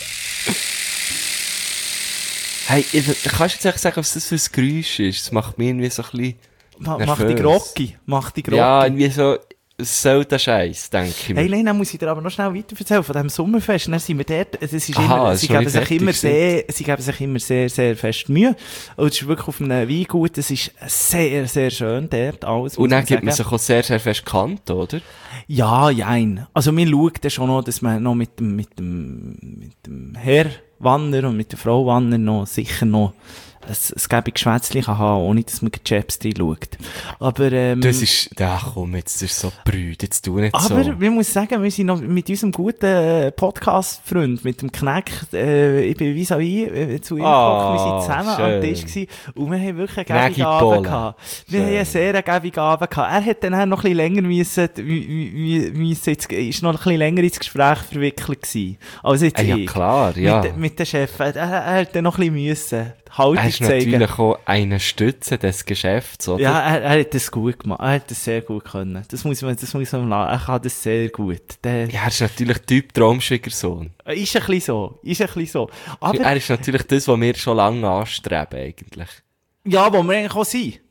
Hey, ich, kannst du jetzt echt sagen, was das für ein Geräusch ist? Das macht mich irgendwie so ein bisschen ma, mach nervös. dich groggy, mach dich groggy. Ja, irgendwie so, es soll der Scheiß, denke ich mir. Hey, Lena, muss ich dir aber noch schnell weiter erzählen von diesem Sommerfest. Dann sind wir dort, es ist Aha, immer, das sie ist noch geben nicht sich fertig immer gewesen. sehr, sie geben sich immer sehr, sehr fest Mühe. Und es ist wirklich auf einem Weingut, es ist sehr, sehr schön dort, alles. Und muss dann gibt man sagen. sich auch sehr, sehr fest Kant, oder? Ja, jein. Also, wir schauen dann schon noch, dass man noch mit dem, mit dem, mit dem Herr Wanner und mit der Frau Wanner noch sicher noch ein, ein gäbiges Schwätzchen kann haben, ohne dass man die Chaps reinschaut. Aber, ähm, Das ist, ach komm, jetzt ist so brüd, jetzt tu nicht aber so. wir muss sagen, wir sind noch mit unserem guten äh, Podcast-Freund, mit dem Kneck, äh, ich bin vis-à-vis äh, zu ihm Ah, gekommen, wir sind zusammen schön. am Tisch gewesen und wir haben wirklich einen Knäcki gäbigen Abend Polen. gehabt. Wir Schön. haben einen sehr gäbigen Abend gehabt. Er hat dann auch noch ein bisschen länger müssen, müssen, müssen jetzt, ist noch ein bisschen länger ins Gespräch verwickelt gewesen, als jetzt Ah, ja, ich. klar, ja. Mit, mit dem Chef. Er, er hat dann noch ein bisschen müssen, Haltung Er ist zeigen. natürlich auch eine Stütze des Geschäfts, oder? Ja, er, er hat das gut gemacht. Er hat das sehr gut können. Das muss man, das muss man lassen. Er kann das sehr gut. Der, Ja, er ist natürlich Typ Traumschwiegersohn. ist ein bisschen so. Ist ein bisschen so. Aber, Er ist natürlich das, was wir schon lange anstreben, eigentlich. ja, wo wir eigentlich auch sind.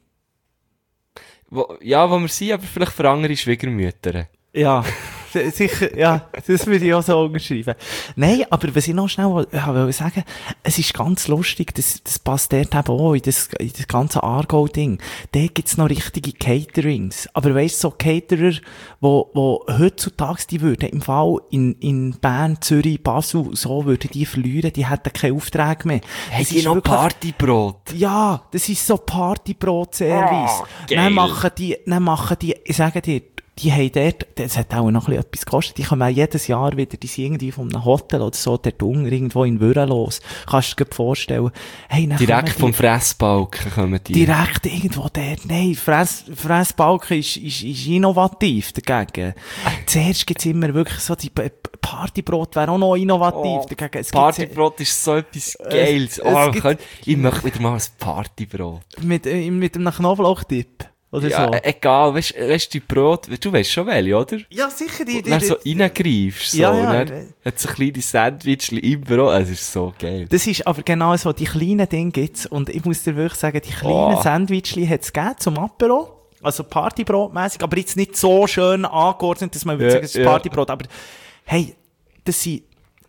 Wo, ja, wo wir sind, aber vielleicht für andere Schwiegermütter. Ja. S- Sicher, ja, das würde ich auch so unterschreiben. Nein, aber was ich noch schnell woll- ja, wollte sagen, es ist ganz lustig, das, das passt dort eben auch in das, in das ganze Aargau-Ding. Dort gibt's noch richtige Caterings. Aber weisst du, so Caterer, wo, wo heutzutage, die würden im Fall in, in Bern, Zürich, Basel, so würden die verlieren, die hätten keine Aufträge mehr. Hey, Es die ist noch wirklich- Partybrot. Ja, das ist so Partybrot-Service. Ah, geil. Dann machen die, dann machen die, ich sage dir, die haben dort, das hat auch noch ein bisschen etwas gekostet, die kommen auch jedes Jahr wieder, die sind irgendwie von einem Hotel oder so, dort unten, irgendwo in Würen los. Kannst du dir vorstellen. Hey, dann Direkt kommen die- vom Fressbalken kommen die. Direkt irgendwo dort. Nein, Fress, Fressbalken ist, ist, ist innovativ dagegen. Zuerst gibt's immer wirklich so, die P- Partybrot wäre auch noch innovativ Oh, dagegen. Es gibt Partybrot ist so etwas Geiles. es Oh, gibt- könnt- ich möchte wieder mal ein Partybrot. mit, äh, mit einem Knoblauchtipp. Oder Ja, so. äh, egal, weißt du, weißt, die Brot, du weißt schon welche, oder? Ja, sicher, die, Und dann so reingreifst, so, Ja, und ja. dann hat so kleine Sandwichchen im Brot, es ist so geil. Das ist aber genau so, die kleinen Dinge gibt's. Und ich muss dir wirklich sagen, die kleinen Oh. Sandwichli hat's gegeben zum Apero. Also Partybrotmäßig, aber jetzt nicht so schön angeordnet, dass man würde Ja, sagen, es ist ja. Partybrot. Aber hey, das sind,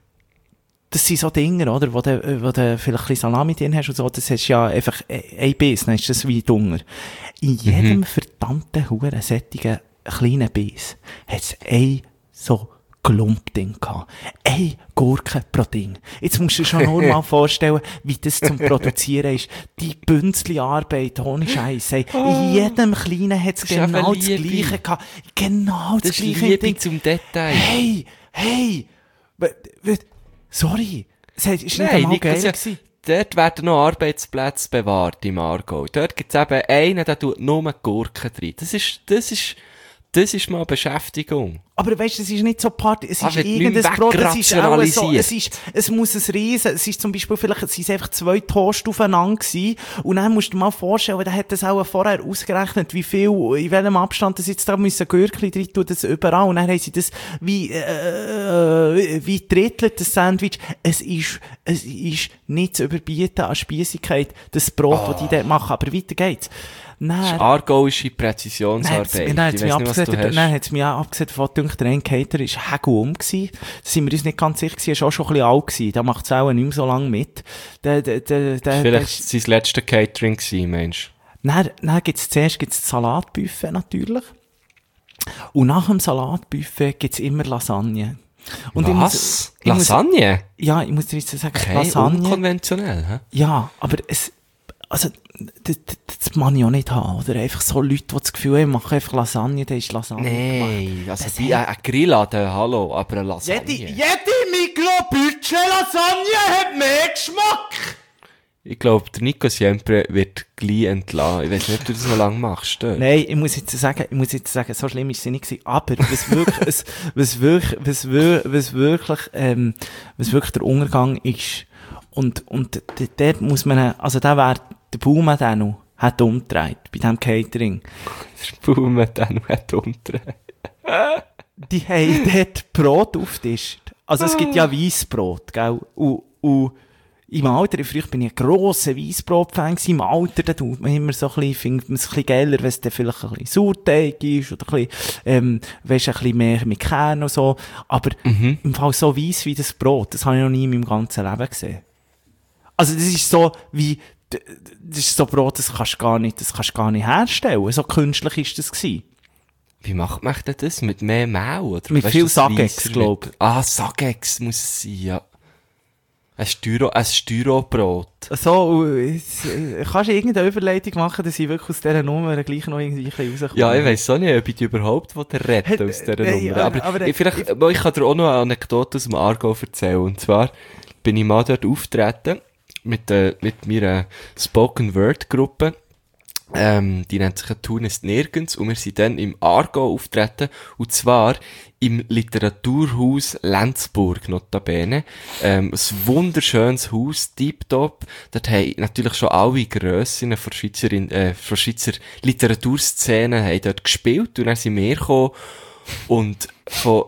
das sind so Dinge, oder? Wo du, wo du vielleicht ein bisschen Salami drin hast und so, das hast ja einfach ein Biss, dann ist das wie Dunger. In jedem Mhm. verdammten Huren sättigen kleinen Biss hat's ein so Klump-Ding gehabt. Eine Gurke pro Ding. Jetzt musst du dir schon nur mal vorstellen, wie das zum Produzieren ist. Die Bünzli-Arbeit, ohne Scheiß. Hey, in jedem Kleinen hat's Das ist eben genau das Liebe. Gleiche gehabt. Genau das, Das ist Gleiche Liebe Ding. zum Detail. Hey, hey, w- w- sorry. Es hat- ist nicht Nein, einmal nicht geil ganz ja- gewesen. Dort werden noch Arbeitsplätze bewahrt im Aargau. Dort gibt's eben einen, der tut nur Gurken drin. Das ist, das ist das ist mal Beschäftigung. Aber weißt du, es ist nicht so Party, es Ah, ist wird irgendein nicht Brot, es ist auch so, wegrationalisiert. es ist, es muss ein Riesen, es ist zum Beispiel, vielleicht, es sind einfach zwei Toast aufeinander gewesen, und dann musst du dir mal vorstellen, der hat das auch vorher ausgerechnet, wie viel, in welchem Abstand das jetzt da müssen Gürkli drin tun, das überall, und dann haben sie das wie, äh, wie drittelt, das Sandwich. Es ist, es ist nicht zu überbieten an Spiessigkeit, das Brot, Oh. das die dort machen, aber weiter geht's. Das ist Dann, aargauische Dann Präzisionsarbeit. hat es Ich mich weiss nicht, was du abgesehen, hast. dann hat's mich auch abgesehen davon, gedacht, der eine Caterer war Hegel gsi. Da sind wir uns nicht ganz sicher gewesen, er war auch schon ein bisschen alt gewesen. Der macht es auch nicht mehr so lange mit. Der, der, der, der, Vielleicht der, sein letztes Catering gewesen, Mensch. dann, dann gibt's zuerst gibt's das Salatbuffet natürlich. Und nach dem Salatbuffet gibt's immer Lasagne. Und ich Was? muss- ich muss- Lasagne? Ja, ich muss dir jetzt sagen, Okay, Lasagne. unkonventionell, hä? Ja, aber es, also, das, das, das kann ich auch nicht haben, oder? Einfach so Leute, die das Gefühl haben, machen einfach Lasagne, dann ist Lasagne gemacht. Nein, also Das wie ein, ein Grilladen, hallo, aber eine Lasagne. Jede, jede Mikro-Budget-Lasagne hat mehr Geschmack! Ich glaube, der Nico Siempre wird gleich entlassen. Ich weiß nicht, ob du das noch lange machst. Dort. Nein, ich muss jetzt sagen, ich muss jetzt sagen, so schlimm ist es nicht gewesen, aber was wirklich, es, was wirklich, was, wir- was wirklich, ähm, was wirklich der Untergang ist, und, und d- dort muss man, also da wäre der Baumann dann noch, hat umgedreht, bei diesem Catering. Der Baum hat auch noch umdrehen. Die haben dort Brot aufgetischt. Also es gibt ja Weissbrot, gell? Und, und im Alter, früher bin ich ein grosser Weissbrot-Fan gewesen. Im Alter, da tut man immer so ein bisschen, findet man es ein bisschen geiler, wenn es dann vielleicht ein bisschen Sauerteig ist, oder ein bisschen, ähm, weisst, ein bisschen mehr mit Kern und so. Aber im Fall so weiss wie das Brot, das habe ich noch nie in meinem ganzen Leben gesehen. Also das ist so wie, d- das ist so Brot, das kannst du gar nicht, das kannst du gar nicht herstellen. So künstlich ist das gewesen. Wie macht man denn das? Mit mehr Mehl? Oder? Mit Weißt viel du, das Sagex, weisser glaub wird? Ah, Sagex muss es sein, ja. Ein Styro, ein Styrobrot. So, jetzt, äh, kannst du irgendeine Überleitung machen, dass ich wirklich aus dieser Nummer gleich noch irgendwie ein bisschen rauskomme? Ja, ich weiss auch nicht, ob ich dich überhaupt retten Hat- aus dieser nein, Nummer. aber- Aber, aber- ich, vielleicht, ich kann dir auch noch eine Anekdote aus dem Aargau erzählen. Und zwar bin ich mal dort auftreten mit, äh, mit meiner Spoken-Word-Gruppe. Ähm, die nennt sich «Tun ist nirgends», und wir sind dann im Aargau auftreten, und zwar im Literaturhaus Lenzburg, notabene. Ähm, ein wunderschönes Haus, tiptop. Dort haben natürlich schon alle Grössinnen von Schweizer, äh, von Schweizer Literaturszene haben dort gespielt, und dann sind wir gekommen, und von,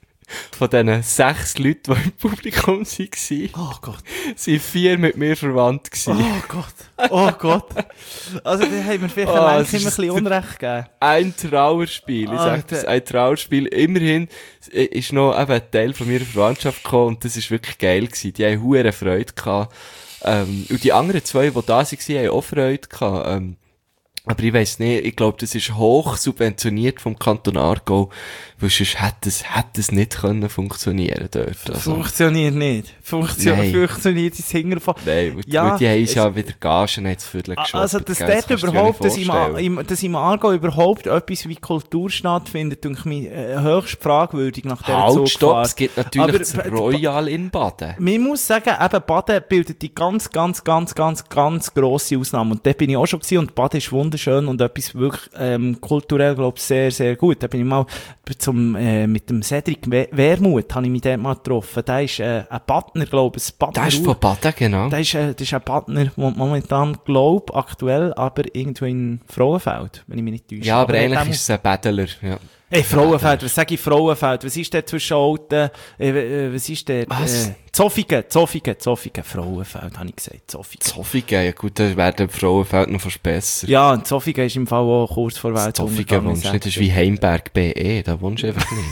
von diesen sechs Leuten, die im Publikum waren, Oh Gott. sind vier mit mir verwandt gewesen. Oh Gott. Oh Gott. Also, da haben wir vielleicht Oh, oh, es immer ein ist- bisschen Unrecht gegeben. Ein Trauerspiel, ich sag das, Alter. ein Trauerspiel. Immerhin ist noch eben ein Teil von meiner Verwandtschaft gekommen, und das ist wirklich geil gewesen. Die haben hure Freude gehabt. Ähm, und die anderen zwei, die da waren, haben auch Freude gehabt. Ähm, aber ich weiss nicht, ich glaube, das ist hoch subventioniert vom Kanton Aargau, weil sonst hätte es, hätte es nicht können funktionieren dort. Also, Funktioniert nicht. Funktio Nein. Funktioniert ins Hinterfall. nein, weil, Ja, weil die haben uns es- ja wieder Gagen jetzt viertel A- geschoben. Also, dass gell, dort kannst du dir ja überhaupt, nicht dass im, vorstellen. im, dass im Aargau überhaupt etwas wie Kultur stattfindet, denke ich mir äh, höchst fragwürdig nach dieser Halt, stopp, Zugfahrt. es gibt natürlich Aber- das b- Royal in Baden. Man muss sagen, eben Baden bildet die ganz, ganz, ganz, ganz, ganz grosse Ausnahme. Und da bin ich auch schon gewesen, und Baden ist wunderschön und etwas wirklich ähm, kulturell, glaube ich, sehr, sehr gut. Da bin ich mal zum, äh, mit dem Cedric We- Wermuth, habe ich mich dort mal getroffen. Der ist äh, ein Partner, glaube ich, ein Partner. Der ist von Baden, genau. Der ist, äh, das ist ein Partner, der momentan, glaube aktuell, aber irgendwo in Frauenfeld, wenn ich mich nicht täusche. Ja, aber, er hat eigentlich auch- ist es ein Battler, ja. Hey, Frauenfeld, was sage ich Frauenfeld? Was ist der zwischen Alten, äh, äh, was ist der, Was? äh, Zofingen, Zofingen, Zofingen, Frauenfeld, habe ich gesagt, Zofingen. Zofingen, ja gut, da werden die Frauenfeld noch fast besser. Ja, und Zofingen ist im Fall auch kurz vor Welt. Zofingen wohnst du nicht, das ist wie Heimberg B E, da wohnst du einfach nicht.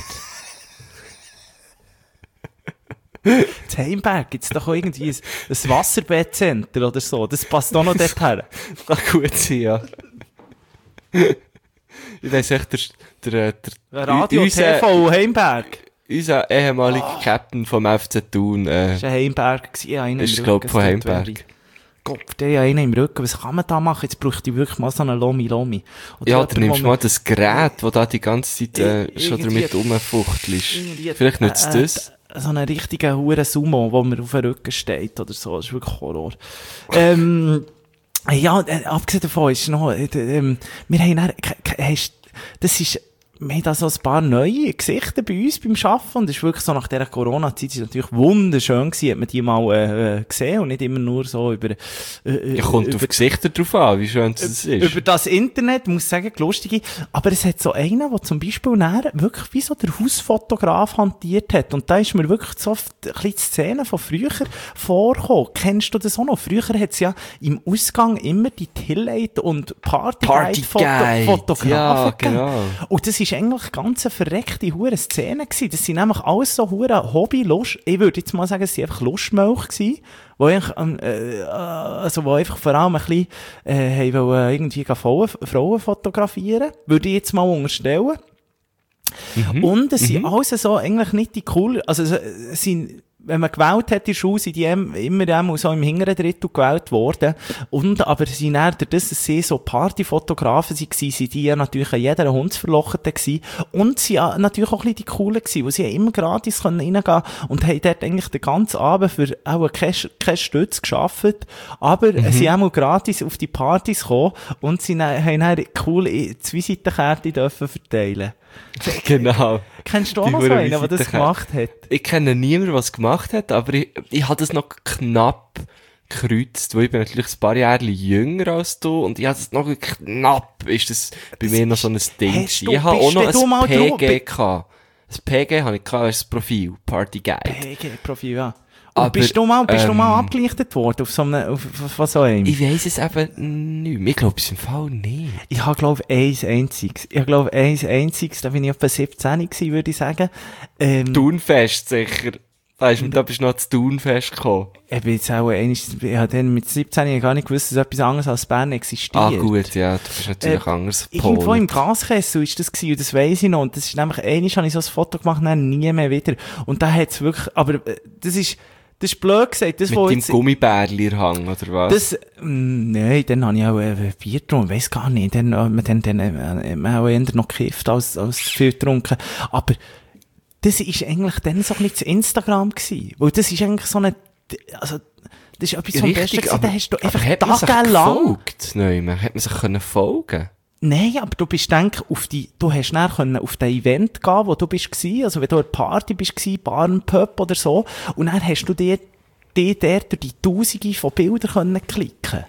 In Heimberg gibt's doch auch irgendwie ein, ein Wasserbettzentrum oder so, das passt auch noch dort her. Das kann gut sein, ja. Ich weiss echt, der, der, der, Radio unser, T V Heimberg. unser ehemaliger Captain vom F C Thun, äh, Das war ein Heimberg. gewesen. Ja, einer im ist, Rücken, glaub ich, von es tut Heimberg. weh. Gott, der hat einen im Rücken. Was kann man da machen? Jetzt bräuchte ich wirklich mal so einen Lomi-Lomi. Oder ja, jemand, dann nimmst du wo man- mal das Gerät, das da die ganze Zeit äh, Ir- schon irgendwie- damit rumfuchtelst. irgendwie- Vielleicht nützt äh, das. äh, So einen richtigen Huren Sumo, wo man auf dem Rücken steht oder so. Das ist wirklich Horror. ähm, ja, äh, abgesehen davon ist noch, äh, ähm, wir haben dann, k- k- hast, das ist, wir haben da so ein paar neue Gesichter bei uns beim Arbeiten und es ist wirklich so, nach dieser Corona-Zeit ist es natürlich wunderschön gewesen, hat man die mal äh, gesehen und nicht immer nur so über... Äh, Ja, kommt über, auf Gesichter drauf an, wie schön das ist. über das Internet, muss ich sagen, lustige. Aber es hat so einen, der zum Beispiel nachher wirklich wie so der Hausfotograf hantiert hat. Und da ist mir wirklich so ein bisschen die Szene von früher vorgekommen. Kennst du das auch noch? Früher hat es ja im Ausgang immer die Till-Aid und Party-Guide-Fotografen ja, gegeben. genau. Und das ist eigentlich ganz eine verreckte hure Szene gewesen. Das sind nämlich alles so hure Hobby, Lust, ich würde jetzt mal sagen, es sind einfach Lustmilch gewesen, wo eigentlich, ähm, äh, also wo einfach vor allem ein bisschen, äh, haben wollen irgendwie Frauen, Frauen fotografieren, würde ich jetzt mal unterstellen. Mhm. Und es sind Mhm. alles so eigentlich nicht die cool, also es, es sind, wenn man gewählt hat in der Schule, sind die immer immer so im hinteren Drittel gewählt worden. Und, aber sie dann, dadurch, dass sie so Partyfotografen waren, sind die ja natürlich an jeder Hundsverlochete gewesen. Und sie waren natürlich auch ein bisschen die Coolen gewesen, weil sie haben immer gratis reingehen können und haben dort eigentlich den ganzen Abend für auch keine, keine Stütze gearbeitet. Aber mhm. sie haben auch gratis auf die Partys gekommen und sie dann, haben dann cool zwei Visitenkärtchen dürfen verteilen. Genau. Kennst du auch Die noch so hure einen, der das Visitenkarte. gemacht hat? Ich kenne niemanden, der es gemacht hat, aber ich, ich habe das noch knapp gekreuzt, weil ich bin natürlich ein paar Jahre jünger als du und ich habe das noch knapp, ist das bei Das mir noch ist- so ein Ding Hast gewesen. du- Ich habe auch bist noch denn du mal ein P G drauf? gehabt. Ein P G habe ich gehabt, das Profil, Party Guide. P G-Profil, ja. Und Aber, bist du mal, bist du ähm, mal abgelichtet worden auf so einem, auf, auf, auf so einem? Ich weiss es eben nicht mehr. Ich glaube es im Fall nicht. Ich habe, glaube ich, eins einziges. Ich habe, glaube ich, eins einziges, da bin ich etwa siebzehn gewesen, würde ich sagen. Ähm, Thunfest sicher. Da, ist, da bist du noch zu Thunfest gekommen. Ich bin jetzt auch eines, ich habe dann mit siebzehn gar nicht gewusst, dass etwas anderes als Bern existiert. Ah gut, ja, du bist natürlich Äh, anders Irgendwo gepolt. im Gaskessel ist das gewesen, und das weiss ich noch. Und das ist nämlich, einmal habe ich so ein Foto gemacht, und dann nie mehr wieder. Und da hat's wirklich, aber, äh, das ist, das ist blöd gesagt, das, Mit wo deinem jetzt, Gummibärli-Hang, oder was? das, mm, nein, dann habe ich auch äh, Bier getrunken, weiss gar nicht. Dann, äh, man, dann, dann, äh, man hat auch eher noch gekifft als, als viel getrunken. Aber, das ist eigentlich dann so ein bisschen das Instagram gewesen. Weil das ist eigentlich so eine, also, das ist etwas vom Besten gewesen. Da hast du einfach hat man sich tagelang. gefolgt? Nein, hat man sich können folgen? Nein, aber du bist, denk, auf die, du hast dann können auf das Event gehen, wo du bist gsi, also wenn du an einer Party bist gsi, Bar und Pub oder so, und dann hast du dir, dir dort durch die Tausende von Bildern können klicken.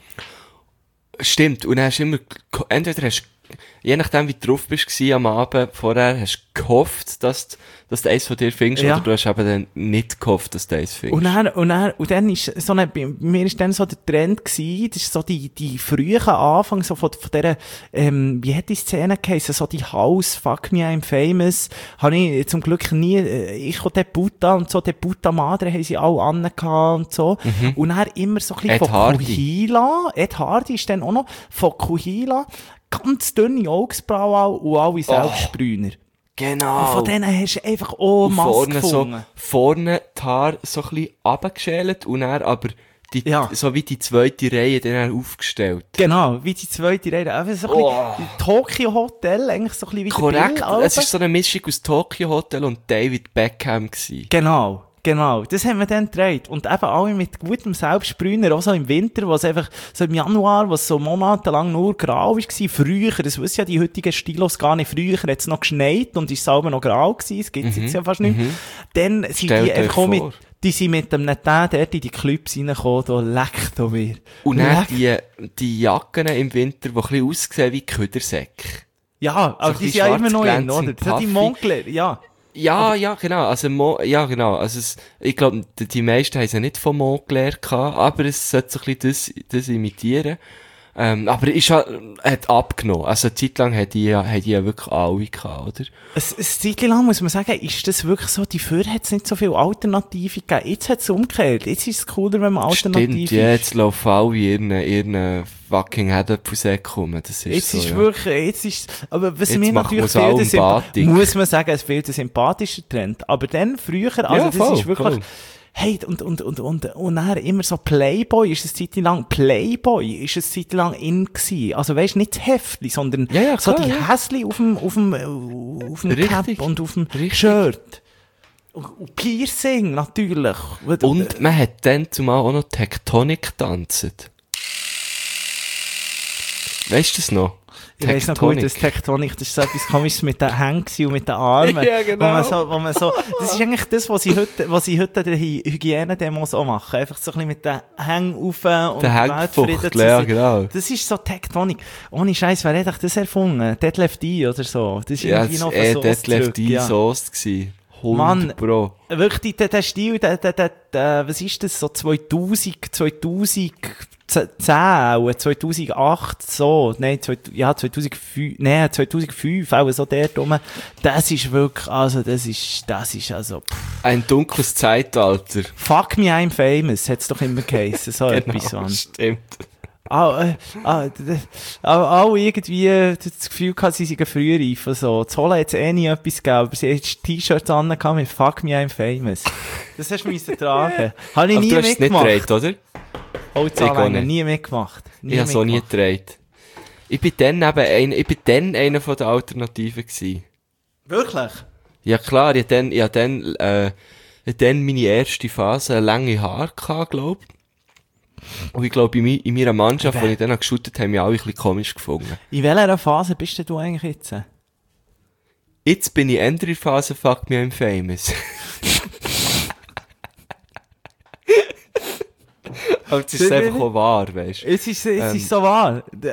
Stimmt, und dann hast du immer, entweder hast du, je nachdem wie du drauf bist gsi am Abend vorher, hast du gehofft, dass, dass du eins von dir findest, Ja. oder du hast eben dann nicht gehofft, dass du eins findest. Und dann, und dann, und dann ist so eine, bei mir ist dann so der Trend gewesen, das ist so die, die frühen Anfang, so von, von dieser, ähm, wie hat die Szene geheißen, so die House, Fuck Me, I'm Famous, habe ich zum Glück nie, äh, ich und der Buddha und so, der Buddha Madre haben sie alle angehabt und so. Und dann immer so ein bisschen Ed von Hardy. Kuhila, Ed Hardy ist dann auch noch, von Kuhila, ganz dünne Augsbrauen und alle Selbstbrüner. Genau. Und von denen hast du einfach auch Und Masse vorne so, gefunden. vorne die Haare so ein bisschen runtergeschält und dann aber die, Ja. so wie die zweite Reihe dann aufgestellt. Genau, wie die zweite Rede. Einfach so ein Oh. bisschen Tokyo Hotel, eigentlich so ein bisschen wie der Korrekt, Bill, Alter. es war so eine Mischung aus Tokyo Hotel und David Beckham gewesen. Genau, genau. Das haben wir dann gedreht. Und eben alle mit gutem Selbstbrüner, auch so im Winter, wo es einfach, so im Januar, wo es so monatelang nur grau war. Früher, das wissen ja die heutigen Stilos gar nicht, früher hat es noch geschneit und ist es selber noch grau gewesen, das gibt's jetzt ja fast nicht. Dann sind Stellt die euch einfach auch mit, vor. die sind mit dem Netten dort in die Clubs reingekommen, da leckt da mir. Und dann Leck. die, die Jacken im Winter, die ein bisschen aussehen wie Ködersäcke. Ja, aber ein die bisschen sind ja immer noch in, schwarz oder? glänzend, Das sind die puffy. Montclair, ja. Ja, ja, genau. Also, Mo, ja, genau. Also, es, ich glaube, die, die meisten haben sie nicht von Montclair gehabt, aber es sollte so ein bisschen das, das imitieren. Ähm, aber ist ja, hat abgenommen. Also, eine Zeit lang hat die ja, hat die ja wirklich alle gehabt, oder? Ein, ein Zeit lang muss man sagen, ist das wirklich so, die früher hat es nicht so viele Alternativen gegeben. Jetzt hat es umgekehrt. Jetzt ist es cooler, wenn man Alternativen... Stimmt, ja, jetzt laufen alle ihren, ihren fucking Herdöpfelsäck rum. Das ist Jetzt so, ist ja. wirklich, jetzt ist, aber was Jetzt mir machen natürlich wir es fehlt, ist, allem Batik. muss man sagen, es fehlt ein sympathischer Trend. Aber dann, früher, also Ja, das voll, ist wirklich, voll. hey, und, und, und, und, und dann immer so Playboy, ist es Zeit lang, Playboy ist es Zeit lang in gewesen. Also weisst, nicht das Heftli, sondern Ja, ja, so klar, die ja. Häsli auf dem, auf dem, auf dem Cap Richtig. und auf dem Richtig. Shirt. Und, und Piercing, natürlich. Und man hat dann zumal auch noch Tektonik getanzt. Weißt du das noch? Ich weiss noch gut, das Tektonik, das ist so etwas Komisches mit den Händen und mit den Armen. Ja, genau. Wo man so, wo man so, das ist eigentlich das, was sie heute, was sie heute an den Hy- Hygienedemos auch machen. Einfach so ein bisschen mit den Hängen rauf und Der Hängfuchtel, ja, genau. Das ist so Tektonik. Ohne Scheiß, wer hat das erfunden? Detlef D oder so. Das ist Ja, irgendwie das noch war eh von Detlef zurück, D. ja. Soest gsi. Mann. hundert Pro. Wirklich, der, der Stil, der, der, der, der, was ist das, so zweitausend, zweitausendzehn, auch, zweitausendacht, so, nein, zweitausend, ja, zweitausendfünf, nein, zweitausendfünf, auch so der rum, das ist wirklich, also, das ist, das ist, also, pff. Ein dunkles Zeitalter. Fuck me, I'm famous, hat's doch immer geheißen, so etwas, Mann. Stimmt. Auch, äh, auch, auch irgendwie äh, das Gefühl gehabt, sie seien früher reif. So. Zola hat es eh nie etwas gegeben, aber sie hat T-Shirts an mit Fuck me, I'm famous. Das hast du müssen tragen. Habe ich Aber nie du hast es nicht mitgemacht. gedreht, oder? Holzanlängen, nie mitgemacht. Nie Ich habe so nie mitgemacht. gedreht. Ich bin dann eben ein, ich bin dann einer von den Alternativen gewesen. Wirklich? Ja klar, ich hatte dann, ich hatte dann, äh, ich hatte dann meine erste Phase lange Haare gehabt, glaub. Und ich glaube, in, mi- in meiner Mannschaft, Wer- die ich dann geshootet habe, haben mich alle ein bisschen komisch gefunden. In welcher Phase bist denn du eigentlich jetzt? Jetzt bin ich in der Phase, fuck me, I'm famous. Aber es ist einfach auch wahr, weißt du. Es ist, es Ähm. ist so wahr. D-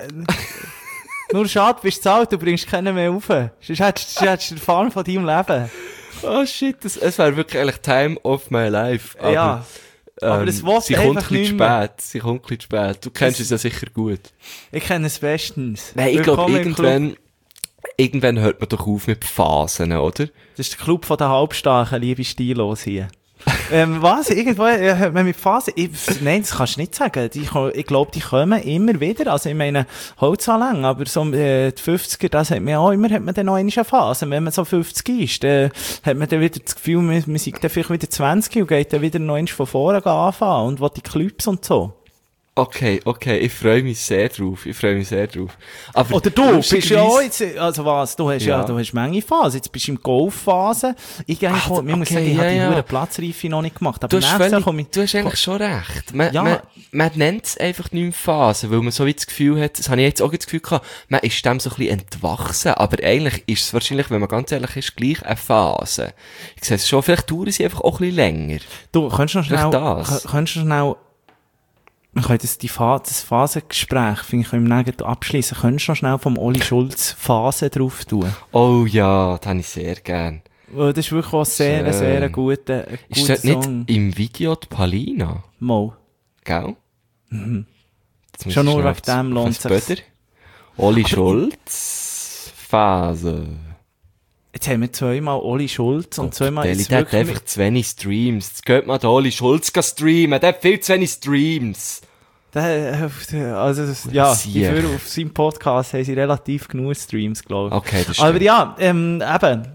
Nur schade, bist zu alt, du bringst keinen mehr rauf. Sonst hättest du hättest du den Farm von deinem Leben. Oh shit, das, es wäre wirklich eigentlich time of my life. Aber, Ja. Aber ähm, es will sie kommt ein einfach bisschen nicht mehr. spät. Sie kommt ein bisschen spät. Du kennst es ja sicher gut. Ich kenne es bestens. Nein, ich glaube, Willkommen im Club. irgendwann, irgendwann hört man doch auf mit Phasen, oder? Das ist der Club von den Halbstarken, liebe Stilos hier. ähm, was? Irgendwo, äh, hört man mit Phasen? Ich, nein, das kannst du nicht sagen. Die, ko- ich glaube, die kommen immer wieder. Also, ich meine, Holzanlängen, aber so, äh, die fünfziger, das hat man auch immer, hat man dann noch eine Phase. Wenn man so fünfzig ist, dann hat man dann wieder das Gefühl, man, man sei dann vielleicht wieder zwanzig und geht dann wieder noch einmal von vorne anfangen und will die Clubs und so. Okay, okay, ich freue mich sehr drauf. Ich freue mich sehr drauf. Aber Oder du bist ja auch lustigerweise- jetzt, also was, du hast ja, Ja. du hast Menge Phasen. Jetzt bist du im Golfphase. Ich eigentlich, Ach, auch- man muss okay, sagen, ich ja, habe die ja. hure Platzreife noch nicht gemacht. Aber Du hast, nächstes Jahr völlig, komme ich, du hast eigentlich schon recht. Man, Ja. man, man nennt es einfach nicht mehr Phasen, weil man so wie das Gefühl hat, das habe ich jetzt auch das Gefühl gehabt, man ist dem so ein bisschen entwachsen, aber eigentlich ist es wahrscheinlich, wenn man ganz ehrlich ist, gleich eine Phase. Ich sehe es schon, vielleicht dauern sie einfach auch ein bisschen länger. du, könntest du noch schnell, Vielleicht das. kö- könntest du schnell, wir können das, die Phase, das Phasengespräch, finde ich, können wir dann abschließen. Könntest du noch schnell vom Oli Schulz Phase drauf tun? Oh ja, das habe ich sehr gern. Weil das ist wirklich auch sehr, Schön. sehr ein guter, ein Ist guter das nicht Song. im Video die Palina? Mal. Gell? Jetzt muss Schon ich nur schnell wegen dem lohnt was sich's. Böder. Oli Schulz, Phase. Jetzt haben wir zweimal Oli Schulz und zweimal Der jetzt hat wirklich einfach zu wenig Streams. Jetzt geht mal den Oli Schulz gehen streamen. Der hat viel zu wenig Streams. Der, äh, also, das- ja, Siech. dafür auf seinem Podcast haben sie relativ genug Streams, glaube ich. Okay, das stimmt. Aber ja, ähm, eben,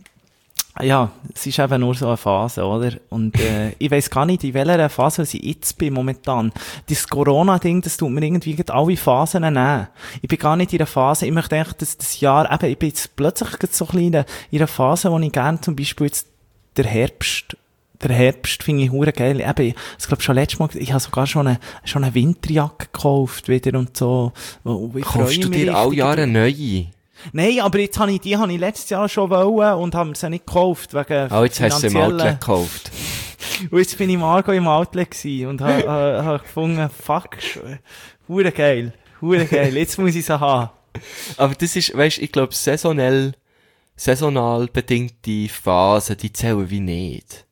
ja, es ist eben nur so eine Phase, oder? Und äh, ich weiss gar nicht, in welcher Phase ich jetzt bin momentan. Das Corona-Ding, das tut mir irgendwie gerade alle Phasen nehmen. Ich bin gar nicht in einer Phase, ich möchte eigentlich, dass das Jahr, eben, ich bin jetzt plötzlich gerade so ein bisschen in einer- in einer Phase, wo ich gerne zum Beispiel jetzt der Herbst, der Herbst finde ich hure geil. Eben, ich glaube schon letztes Mal, ich habe sogar schon eine, schon eine Winterjacke gekauft wieder und so. Und ich freue Kaufst du mich dir alle richtig Jahre eine neue? Nein, aber jetzt habe ich, die habe ich letztes Jahr schon wollen und habe sie nicht gekauft, wegen Oh, jetzt hast du sie im finanziellen- Outlet gekauft. Und jetzt bin ich im Argo im Outlet gewesen und habe ha, ha gefunden, fuck, sch- hure geil, hure geil, jetzt muss ich sie haben. Aber das ist, weißt du, ich glaube, saisonell, saisonal bedingte Phasen, die zählen wie nicht.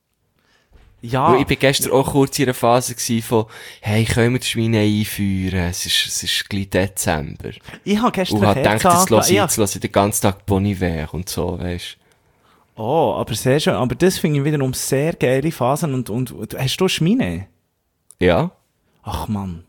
Ja, Weil ich bin gestern auch kurz in einer Phase gewesen von, hey, können wir das Schweine einführen? Es ist, es ist gleich Dezember. ich habe gestern Und hab gedacht, jetzt angefangen- lasse ich, ja. jetzt lasse ich den ganzen Tag Bon Iver und so, weisst Oh, aber sehr schön, aber das finde ich wiederum sehr geile Phasen und, und, und hast du Schmine? du. Ja, Ach Mann.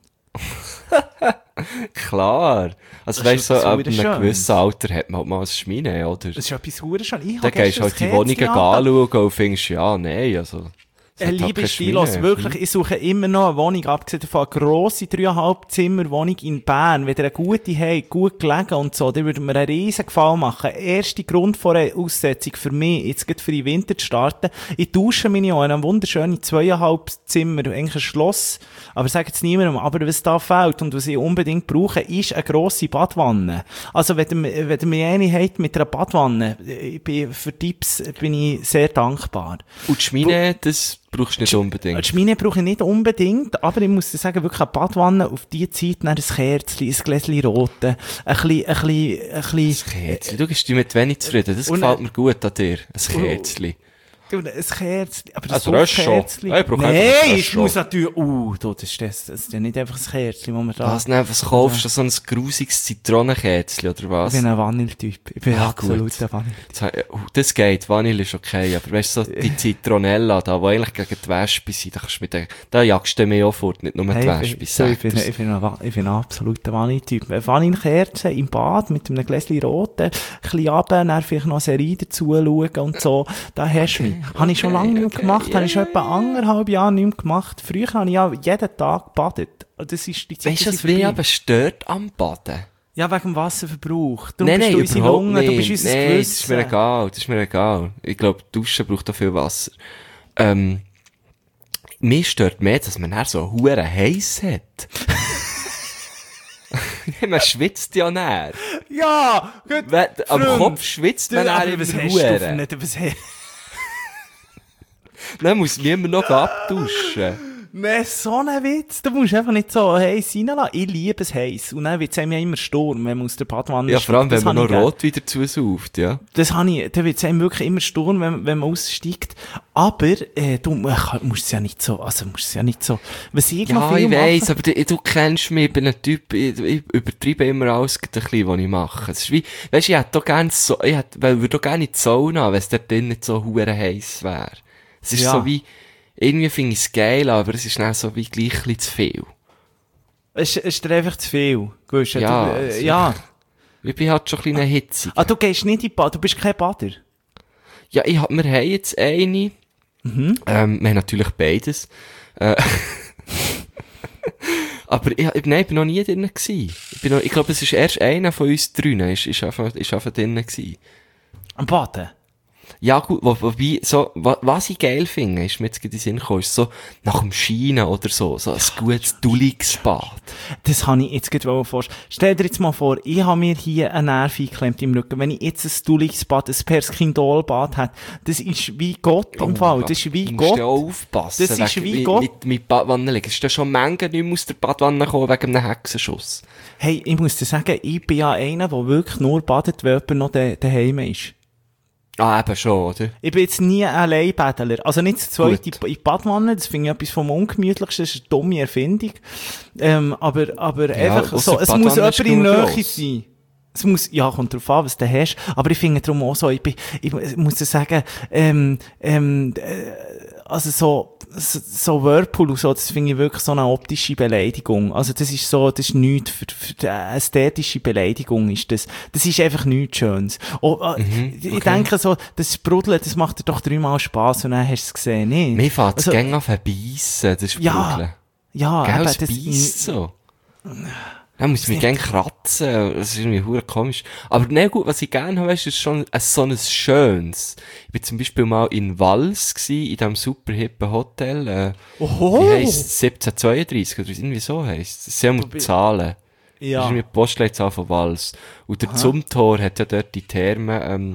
klar. Also Das weisst ist du, so, so ab wieder einem schön. gewissen Alter hat man halt mal ein Schweine, oder? Das ist etwas hure schön. Ich Dann habe gehst du gestern halt die das Wohnungen Kerzchen angehabt. anschauen und findest, ja, nein, also, Es hat Äh, halt liebe keine Stilos, Schmine. wirklich, ich suche immer noch eine Wohnung, abgesehen davon eine grosse dreieinhalb Zimmer Wohnung in Bern. Wenn ihr eine gute habt, gut gelegen und so, dann würde mir einen riesen Gefallen machen. Erste Grundvoraussetzung für mich, jetzt gerade für den Winter zu starten. Ich tausche meine auch in einem wunderschönen zweieinhalb Zimmer, eigentlich ein Schloss, aber sage jetzt niemandem, aber was da fehlt und was ich unbedingt brauche, ist eine grosse Badwanne. Also wenn ihr, wenn ihr mich eine habt mit einer Badwanne, ich bin, für Tipps bin ich sehr dankbar. Und die Schmine, das brauchst du nicht unbedingt. Die Schmine brauche ich nicht unbedingt, aber ich muss dir sagen, wirklich eine Badwanne, auf die Zeit dann ein Kerzchen, ein Gläschen Rote, ein bisschen, ein bisschen, ein bisschen... Ein Kerzchen. Du bist mit wenig zufrieden. Das Und- gefällt mir gut an dir. Ein Kerzchen. Ein Kerzchen, aber Also so ein Röscho. Kerzchen... Ja, ich brauche einfach Nein, ein ich Röscho. muss natürlich... Uh, du, das ist, das, das ist ja nicht einfach ein Kerzchen, wo man da... Was, ne, was kaufst du? So ein grusiges Zitronenkätzchen oder Ich was? bin ein Vanille-Typ. Ich bin Ja, absolut gut. ein Vanille. Das, he- uh, das geht, Vanille ist okay, aber weißt du, so die Zitronella, da, die eigentlich gegen die Wespe sind, da kannst du mit der, da jagst du mich auch fort, nicht nur die Hey, Wespe, ich, so, ich, bin, sag ich, bin ein, Va- ich bin ein absoluter Vanille-Typ. Eine Vanillekerze im Bad mit einem Gläschen Roten, ein bisschen runter, dann vielleicht noch eine Serie dazu schauen und so. Da hast du mich. Habe ich schon lange nicht mehr okay, gemacht, habe ich schon yeah. etwa anderthalb Jahre nicht mehr gemacht. Früher habe ich ja jeden Tag gebadet. Das ist die Zeit, Weißt du, ist was mich vorbei. aber stört am Baden? Ja, wegen dem Wasserverbrauch. Darum Nein, bist nein, du unsere überhaupt Lunge, nicht. du bist unser Nein, das ist mir Gewissen. egal, das ist mir egal. Ich glaube, Duschen braucht auch viel Wasser. Ähm, mir stört mehr, dass man dann so hure heiß hat. Man schwitzt ja näher. Ja, gut. Wenn- Am Freund, Kopf schwitzt man Du, dann aber immer was hast du für hure. nicht, was hast Dann muss niemand noch abduschen. Nein, so ein Witz. Du musst einfach nicht so heiß reinlassen. Ich liebe es heiß. Und dann wird es einem ja immer Sturm, wenn man aus der Badwanne Ja, vor allem, wenn Das man habe noch ich gern. rot wieder zusauft, ja. Das habe ich, da wird es einem wirklich immer Sturm, wenn, wenn man aussteigt. Aber, äh, du äh, musst es ja nicht so, also musst es ja nicht so, was ich noch Ja, viel ich weiss, mache. aber du, du kennst mich, ich bin ein Typ, ich, ich übertreibe immer alles ein bisschen, was ich mache. Es ist wie, weisst du, ich hätte doch gerne so, ich hätte, weil, würde doch gerne in die Sauna, wenn es dort drin nicht so hure heiß wäre. Es ist Ja. so wie, irgendwie finde ich es geil, aber es ist dann so wie gleich ein bisschen zu viel. Es, es ist dir einfach zu viel. Gewusst, Ja, du, äh, es- ja. Ich bin halt schon ein bisschen hitzig. Ah, du gehst nicht in die Bad, du bist kein Bader. Ja, ich hab, wir haben jetzt eine, Mhm. ähm, wir haben natürlich beides, äh, aber ich, ich, nein, ich bin noch nie drin gewesen. Ich bin noch, ich glaube, es ist erst einer von uns drinnen, ist, ist einfach, ist einfach drinnen gewesen. Am Baden? Ja, gut, wo, wobei, so, wa, was ich geil finde, ist mir jetzt gerade in den Sinn gekommen, ist so, nach dem Schienen oder so, so ein gutes, dulliges Bad. Das habe ich jetzt gerade vorstellen. Stell dir jetzt mal vor, ich habe mir hier eine Nerv eingeklemmt im Rücken. Wenn ich jetzt ein dulliges Bad, ein Perskindol-Bad hätte, das ist wie Gott im Fall. Das ist wie Du musst Gott. ja auch aufpassen. Das ist wegen- wie mit, Gott. Mit, mit Badwanne liegen. Es ist ja schon Menge nicht mehr aus der Badwanne gekommen wegen einem Hexenschuss. Hey, ich muss dir sagen, ich bin ja einer, der wirklich nur badet, wenn jemand noch da- daheim ist. Ah, eben schon, oder? Ich bin jetzt nie ein Alleinbädler. Also nicht zu zweit in Gut. in die Badwanne, das finde ich etwas vom Ungemütlichsten, das ist eine dumme Erfindung. Ähm, aber, aber Ja, einfach ausser so, es die muss Badwanne ist jemand in genug Nähe gross. sein. Es muss, ja, kommt drauf an, was du hast. Aber ich finde darum auch so, ich bin, ich muss dir sagen, ähm, ähm, äh, also so, so, so Whirlpool und so, das finde ich wirklich so eine optische Beleidigung. Also das ist so, das ist nichts, für, für die ästhetische Beleidigung ist das. Das ist einfach nichts Schönes. Oh, äh, Ich denke so, das Sprudeln, das macht dir doch dreimal Spass und dann hast du es gesehen, nicht? Mir fährt es Also, gerne an verbeissen, das Sprudeln. ja, ja, Gell, eben, es das, beisst so. Dann muss ich mich gerne kratzen, das ist irgendwie hure komisch. Aber ne gut, was ich gerne habe, weißt, ist schon ein, so ein schönes. Ich bin zum Beispiel mal in Wals gsi, in diesem super hippen Hotel, äh, Oho! wie heisst siebzehnhundertzweiunddreissig, oder irgendwie so heisst es. Das sind ja Zahlen. Das Ja. ist mit die Postleitzahl von Wals. Und der Zumthor hat ja dort die Thermen, ähm,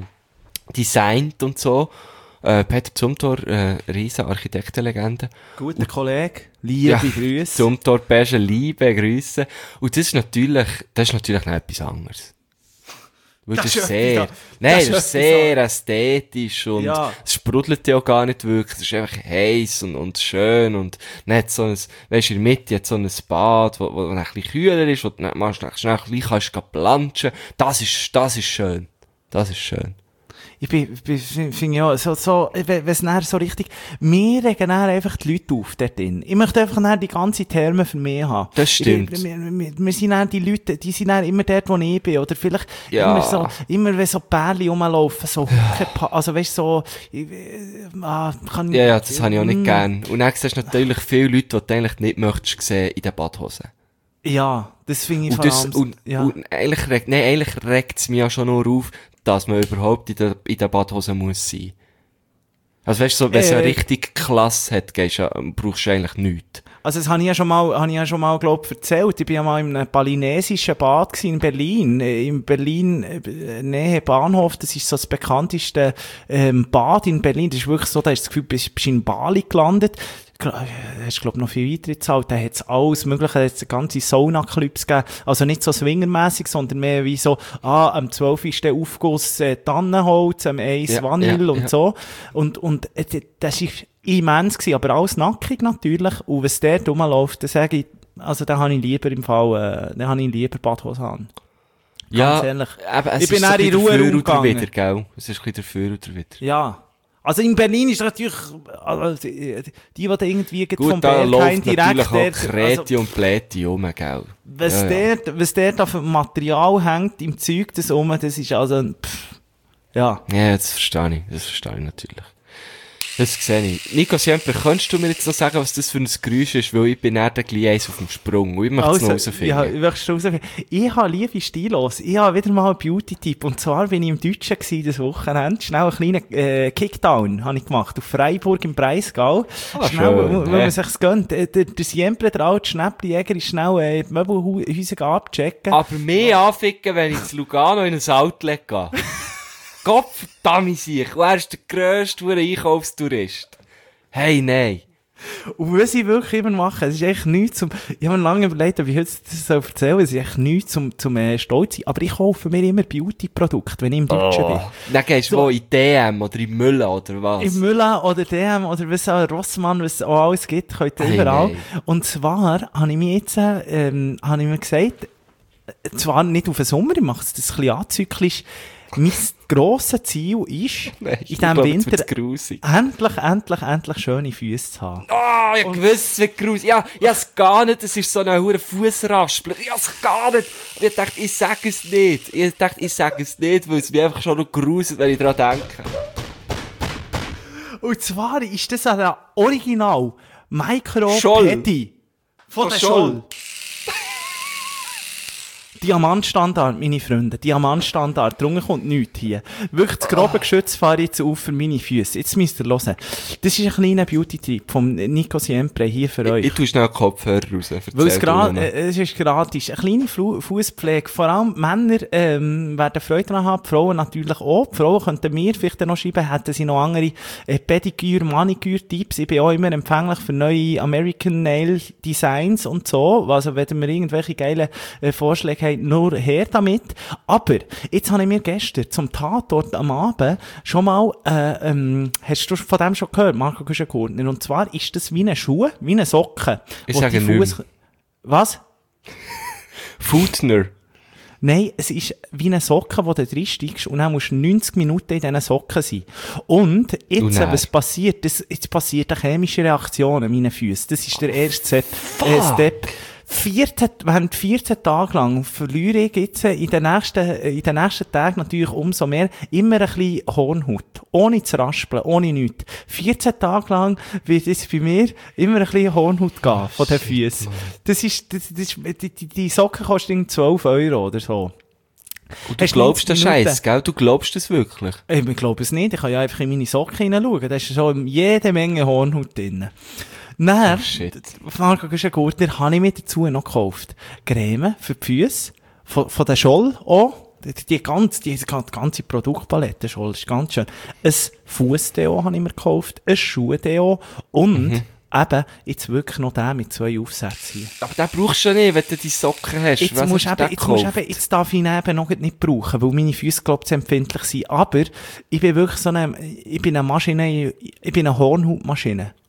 designt und so. Äh, Peter Zumthor, äh, riesen Architektenlegende. Guter Kollege, liebe Ja, Grüße. Zumthor, Pesche, Liebe, Grüße. Und das ist natürlich, das ist natürlich noch etwas anderes. Weil das, Das ist ist sehr, etwas- nein, das das ist ist sehr ästhetisch und Ja. es sprudelt ja auch gar nicht wirklich. Es ist einfach heiß und, und schön und nicht so ein, weisst du, in der Mitte hat so ein Bad, wo, wo ein bisschen kühler ist, wo du dann mal schnell, schnell ein bisschen kannst gehen planschen. Das ist, das ist schön. Das ist schön. Ich Ich bin, bin, finde ja, so, so, wenn es nachher so richtig, wir regen nachher einfach die Leute auf dort drin. Ich möchte einfach nachher die ganze Therme für mich haben. Das stimmt. Ich, wir, wir, wir sind dann die Leute, die sind dann immer dort, wo ich bin. Oder vielleicht Ja. immer so, immer wenn so Pärchen rumlaufen, so, also weißt du, so, ich, ah, kann Ja, ja, das habe ich auch nicht Mm. gern. Und dann siehst du natürlich viele Leute, die du eigentlich nicht möchtest sehen in den Badhosen. Ja, das finde ich Und, vor das, allem, und, ja. und eigentlich regt, nein, eigentlich regt es mich ja schon nur auf, dass man überhaupt in der, in der Badhose muss sein. Also weißt du, so, wenn es Äh. eine richtig Klasse hat, gehst, du- brauchst du eigentlich nichts. Also das habe ich ja schon mal, habe ich ja schon mal, glaub, erzählt. Ich bin ja mal in einem balinesischen Bad gewesen in Berlin. Äh, In Berlin, äh, Nähe Bahnhof, das ist so das bekannteste, ähm, Bad in Berlin. Das ist wirklich so, da hast du das Gefühl, du bist, bist in Bali gelandet. Da hast du, glaub, noch viel weiter gezahlt. Da hat's alles Mögliche, da hat's ganze Sauna-Clubs gegeben. Also nicht so swingermäßig, sondern mehr wie so, ah, am zwölf ist der Aufguss, äh, Tannenholz, am eins Ja, Vanille ja, und ja. so. Und, und, äh, das ist immens gewesen, aber alles nackig natürlich. Und wenn es dort rumläuft, dann sage ich, also da habe ich lieber im Fall, äh, da habe ich lieber Badhose an. Ja, ehrlich. eben, es Ich bin ist so auch ein in bisschen Ruhe dafür oder umgegangen. wieder, gell? Es ist ein bisschen dafür oder wieder. Ja. Also in Berlin ist natürlich, also die, die, die da irgendwie geht vom Gut, da Berghain läuft natürlich direkt auch dort, Kreti also, und Pläti rum, gell? was Ja, ja. dort, was dort auf dem Material hängt, im Zeug das rum, das ist also, pff, ja. Ja, das verstehe ich. Das verstehe ich natürlich. Das sehe ich. Nico Siempre, könntest du mir jetzt noch sagen, was das für ein Geräusch ist? Weil ich bin dann gleich eins auf dem Sprung und ich möchte es noch herausfinden. ja, ich möchte es herausfinden. Ich habe liebe Stilos. Ich habe wieder mal einen Beauty-Tipp. Und zwar bin ich im Deutschen gewesen, das Wochenende. Schnell einen kleinen, äh, Kickdown habe ich gemacht. Auf Freiburg im Breisgau. Ah, schnell, schön, wenn ja. man sich's gönnt. Äh, Der, der Siempre, der alte Schnäppli-Jäger, ist schnell, äh, die Möbelhäuser abchecken. Aber mehr anficken, wenn ich zu Lugano in ein Outlet gehe. Gott verdammt sich. Und er ist der grösste hure Einkaufstourist. Hey, nein. Und was ich wirklich immer mache, es ist echt nichts zum, ich habe mir lange überlegt, ob ich heute das soll erzählen soll, es ist echt nichts zum, zum, äh, stolz sein. Aber ich kaufe mir immer Beauty-Produkte, wenn ich im Deutschen bin. Dann gehst du So. wo in D M oder in Müller oder was? Im Müller oder D M oder was auch, Rossmann, was es auch alles gibt, könnt ihr Hey, überall. nein. Und zwar habe ich mir jetzt, ähm, habe ich mir gesagt, äh, zwar nicht auf den Sommer, ich mache es das ein bisschen anzyklisch, mein grosses Ziel ist, Nein, in ich diesem glaube, jetzt Winter wird's grusig. endlich, endlich, endlich schöne Füße zu haben. Ah, ich gewusst, es wird grusig. Ja, ich hab's gar nicht, es ist so ein hure Fussraspler. Ich hab's gar nicht. Und ich dachte, ich sag es nicht. Ich dachte, ich sag es nicht, weil es mich einfach schon noch gruselt, wenn ich dran denke. Und zwar ist das ein Original Micro Scholl. Pedi von Von der Scholl. Scholl. Diamantstandard, meine Freunde. Diamantstandard. Drunter kommt nichts hier. Wirklich das grobe Geschütz fahre ich jetzt auf für meine Füße. Jetzt müsst ihr hören. Das ist ein kleiner Beauty-Tipp vom Nico Siempre hier für euch. Ich tue schnell Kopfhörer raus. Weil es, Erzähl gra du noch. äh, es ist gratis. Eine kleine Fu- Fußpflege. Vor allem Männer ähm, werden Freude daran haben, die Frauen natürlich auch. Die Frauen könnten mir vielleicht noch schreiben, hätten sie noch andere äh, Pediküre, Maniküre-Tipps. Ich bin auch immer empfänglich für neue American Nail Designs und so. Also wenn wir irgendwelche geilen äh, Vorschläge haben, nur her damit. Aber jetzt habe ich mir gestern zum Tatort am Abend schon mal, äh, ähm, hast du von dem schon gehört, Marco Güschen-Gurtner? Und zwar ist das wie eine Schuh, wie eine Socke. Ich wo sage die nicht Fuß- Was? Foodner. Nein, es ist wie eine Socke, wo du drin steigst und dann musst du neunzig Minuten in diesen Socken sein. Und Oh jetzt, nein. äh, was passiert? Das, jetzt passiert eine chemische Reaktion an meinen Füßen. Das ist der erste Set, äh, fuck. Step. vierzehn, während vierzehn Tage lang verliere ich jetzt äh, in den nächsten, äh, in den nächsten Tagen natürlich umso mehr immer ein bisschen Hornhaut. Ohne zu raspeln, ohne nichts. vierzehn Tage lang wird es bei mir immer ein bisschen Hornhaut gehen von den Füßen. Das ist, das, das ist, die, die, die Socken kosten zwölf Euro oder so. Und du Hast glaubst den neunzig Minuten? Scheiß, gell? Du glaubst das wirklich? Ich glaube es nicht. Ich kann ja einfach in meine Socken hineinschauen. Da ist schon jede Menge Hornhaut drin. Dann, Oh, shit. Marco Güschen-Gurtner, habe ich mir dazu noch gekauft. Creme für die Füße. Von, von der Scholl auch. Die, die, ganze, die, die ganze Produktpalette Scholl ist ganz schön. Ein Fußdeo habe ich mir gekauft. Ein Schuhdeo. Und Mhm. eben, jetzt wirklich noch den mit zwei Aufsätzen hier. Aber den brauchst du ja nicht, wenn du die Socken hast. Jetzt Was musst hast du du eben, denn jetzt musst du gekauft? eben, jetzt darf ich ihn eben noch nicht brauchen, weil meine Füße, glaube ich, zu empfindlich sind. Aber ich bin wirklich so eine, ich bin eine Maschine, ich bin eine Hornhautmaschine.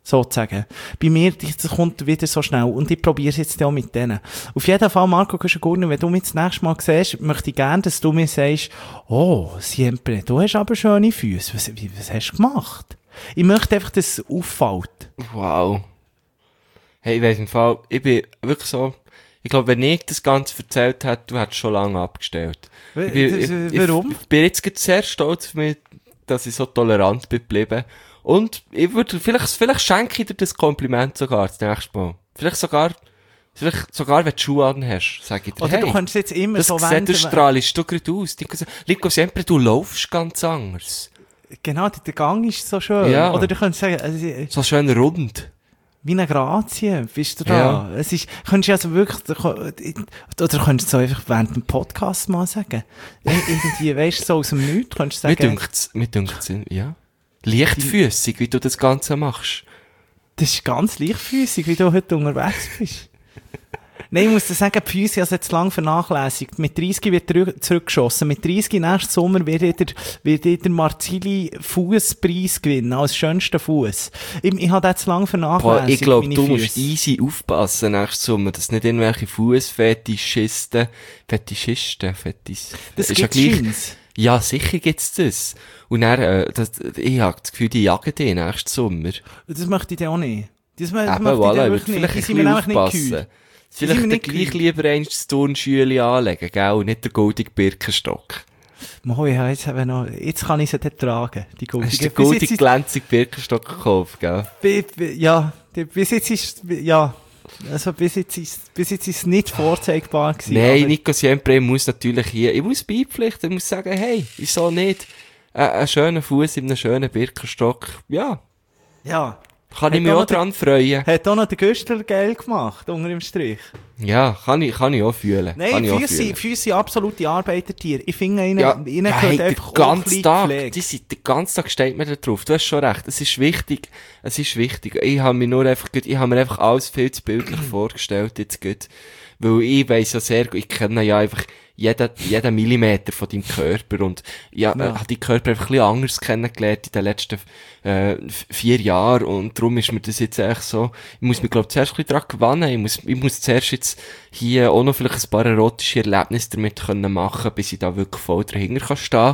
sozusagen. Bei mir, das kommt wieder so schnell und ich probiere es jetzt auch mit denen. Auf jeden Fall, Marco Kuschengurner, wenn du mich das nächste Mal siehst, möchte ich gerne, dass du mir sagst, oh, Siempre, du hast aber schöne Füße. Was, wie, was hast du gemacht? Ich möchte einfach, dass es auffällt. Wow. Hey, ich weiss im Fall, ich bin wirklich so, ich glaube, wenn ich das Ganze erzählt hätte, du hättest schon lange abgestellt. Ich bin, Das- ich, warum? Ich, ich bin jetzt gerade sehr stolz auf mich, dass ich so tolerant bin geblieben. Und ich würde, vielleicht, vielleicht schenke ich dir das Kompliment sogar das nächste Mal. Vielleicht sogar, vielleicht sogar, wenn du Schuhe an hast, sage ich dir, Oder hey, du kannst jetzt immer das so sieht, wenden. du strahlst du gerade aus. Lico Siempre, du laufst ganz anders. Genau, der Gang ist so schön. Ja. Oder du könntest sagen, also, So schön rund. wie eine Grazie, bist du da? Ja. Es ist, könntest du also wirklich, oder könntest du so einfach während dem Podcast mal sagen. Irgendwie, weißt du, so aus dem Nichts, könntest du Mir sagen, dünkt's, mir dünkt's, ja. Leichtfüßig, wie du das Ganze machst. das ist ganz leichtfüßig, wie du heute unterwegs bist. Nein, ich muss dir sagen, die Füße habe ich jetzt lang vernachlässigt. Mit dreißig wird zurück, zurückgeschossen. Mit dreißig nächsten Sommer wird ich der, wird ich der Marzili Fußpreis gewinnen, als schönster Fuß. Ich, ich habe jetzt lang vernachlässigt. Boah, ich glaube, meine du musst Füsse. easy aufpassen nächstes Sommer, dass nicht irgendwelche Fußfetischisten, Fetischisten, Fetis, Das ist ja gibt's gleich. scheint's. Ja, sicher gibt's das. Und dann, äh, das, ich habe das Gefühl, die jagen dich nächsten Sommer. Das möchte ich dir auch nicht. Das, das Eben, möchte ich voilà, dir ich wirklich würde nicht. vielleicht Die ein sind mir bisschen nämlich nicht aufpassen. geheuer. Vielleicht sind mir der nicht gleich lieber eins das Turnschüli anlegen, gell, und nicht der goldige Birkenstock. Moi, ja, jetzt, eben noch, jetzt kann ich sie dort tragen, die goldige. Hast du den Bis goldige jetzt ist- glänzige Birkenstock gekauft, gell? bi- bi- Ja, die- bis jetzt ist, ja, also bis jetzt ist, bis jetzt ist es nicht vorzeigbar gewesen. Nein, aber- Nico Siempre muss natürlich hier, ich muss beipflichten, ich muss sagen, hey, wieso nicht? Äh, ein schöner Fuß in einem schönen Birkenstock, ja, Ja. kann ich Hat mich auch auch noch der- dran freuen. Hat auch noch der Güster geil gemacht, unter dem Strich. Ja, kann ich, kann ich auch fühlen. kann Nein, ich auch Füße, fühlen. Füße sind absolute Arbeitertiere. Ich finde, ihnen, Ja, ihnen ja, gehört hey, den einfach ganzen Tag, Pflege. die sind, den ganzen Tag steht mir da drauf. Du hast schon recht, es ist wichtig, es ist wichtig. Ich habe mir nur einfach, gut- ich habe mir einfach alles viel zu bildlich vorgestellt jetzt gut, weil ich weiss ja sehr, gut, ich kenne ja einfach jeden, jeden Millimeter von deinem Körper und ja, Ja. äh, habe deinen Körper einfach ein bisschen anders kennengelernt in den letzten äh, f- vier Jahren und darum ist mir das jetzt echt so, ich muss mich glaube zuerst ein bisschen dran gewöhnen, ich muss, ich muss zuerst jetzt hier auch noch vielleicht ein paar erotische Erlebnisse damit können machen, bis ich da wirklich voll dahinter kann stehen.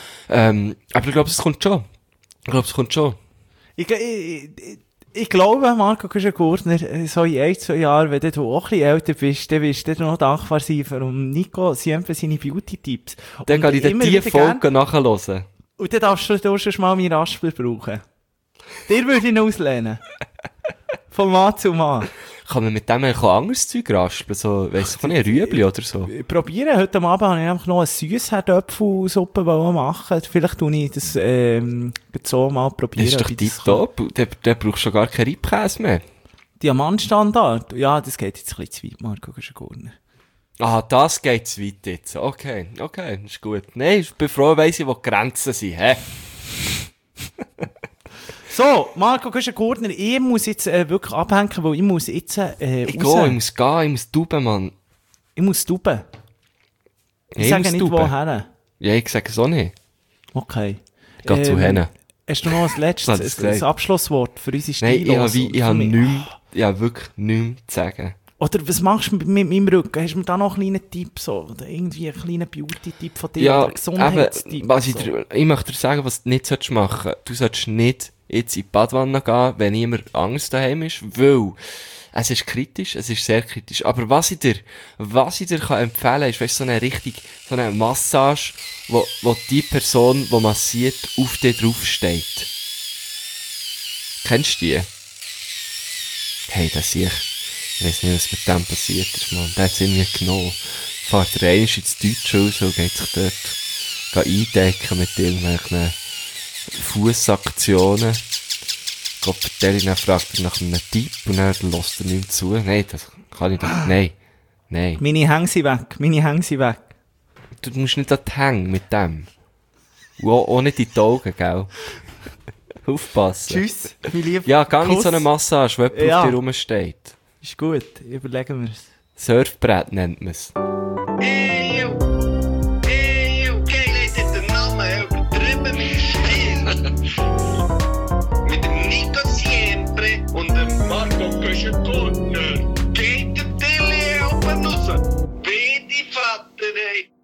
Ähm, aber ich glaube, es kommt schon. Ich glaube, es kommt schon. Ich, ich, ich, ich glaube, Marco Kuschengurtner, so in ein, zwei Jahren, wenn du auch ein bisschen älter bist, dann wirst du dir noch dankbar sein für um Nico Siempre seine Beauty-Tipps. Dann Und kann ich dir immer die wieder Folge gern- nachhören. Und dann darfst du, du schon mal meinen Raspel brauchen. Der würde ich ihn auslehnen. Von Mann zu Mann. Kann man mit dem eigentlich auch anderes Zeug raspeln? So, weiss ich nicht, Rüebli oder so? Probieren. Heute Abend habe ich einfach noch eine Süßherdöpfelsuppe machen. Vielleicht tue ich das ähm, so mal probieren. Das ist doch ob ich das tipptopp. Der, der braucht schon gar keinen Reibkäse mehr. Diamantstandard. Ja, das geht jetzt ein bisschen zu weit, Marco Kuschengurtner. Ah, das geht zu weit jetzt. Okay, okay, ist gut. Nein, ich bin froh, weiss ich, wo die Grenzen sind, hä? So, Marco Kuschengurtner, ich muss jetzt äh, wirklich abhängen, weil ich muss jetzt äh, Ich raus. gehe, ich muss gehen, ich muss tuben, Mann. Ich muss tuben. Ich Ja, ich sage muss nicht, tuben. woher. Ja, ich sage es auch nicht. Okay. Geh zu Ähm, Hennen. Hast du noch ein Was letztes, hat das ein, ein gesagt? Abschlusswort für unsere Nein, ich Stilos habe wie, und ich für habe mich? nichts, ich habe wirklich nichts zu sagen. Oder was machst du mit, mit meinem Rücken? Hast du mir da noch einen kleinen Tipp? So? Oder irgendwie einen kleinen Beauty-Tipp von dir? Ja, oder einen Gesundheitstipp? eben, was ich, so? dir, ich möchte dir sagen, was du nicht solltest machen. Du solltest nicht jetzt in die Badwanne gehen, wenn jemand Angst daheim ist, weil es ist kritisch, es ist sehr kritisch. Aber was ich dir, was ich dir kann empfehlen ist, weißt du, so eine richtig, so eine Massage, wo, wo die Person, die massiert, auf dir draufsteht. Kennst du die? Hey, das sehe ich. Ich weiss nicht, was mit dem passiert ist, man. Der hat es irgendwie genommen. Fährt er einmal ins Deutsche raus und geht sich dort gehen eindecken mit irgendwelchen Fussaktionen. Gott, der ihn dann fragt er nach einem Tipp und dann lässt er nicht mehr zu. Nein, das kann ich doch, nein. Nein. Meine Hänge sind weg. Meine Hänge sind weg. Du musst nicht an die Hänge mit dem. Und auch, auch nicht in die Augen, gell? Aufpassen. Tschüss, mein lieber Ja, geh in Kuss. so eine Massage, wo jemand Ja. auf dir rumsteht. Ist gut, überlegen wir es. Surfbrett nennt man es. Ey, yo. Ey, yo. Geil, hat den Namen übertrieben mit dem Spiel. Mit dem Nico Siempre Marco Köschen Corner. Geht der Tele oben raus. Wie die Vater, ey.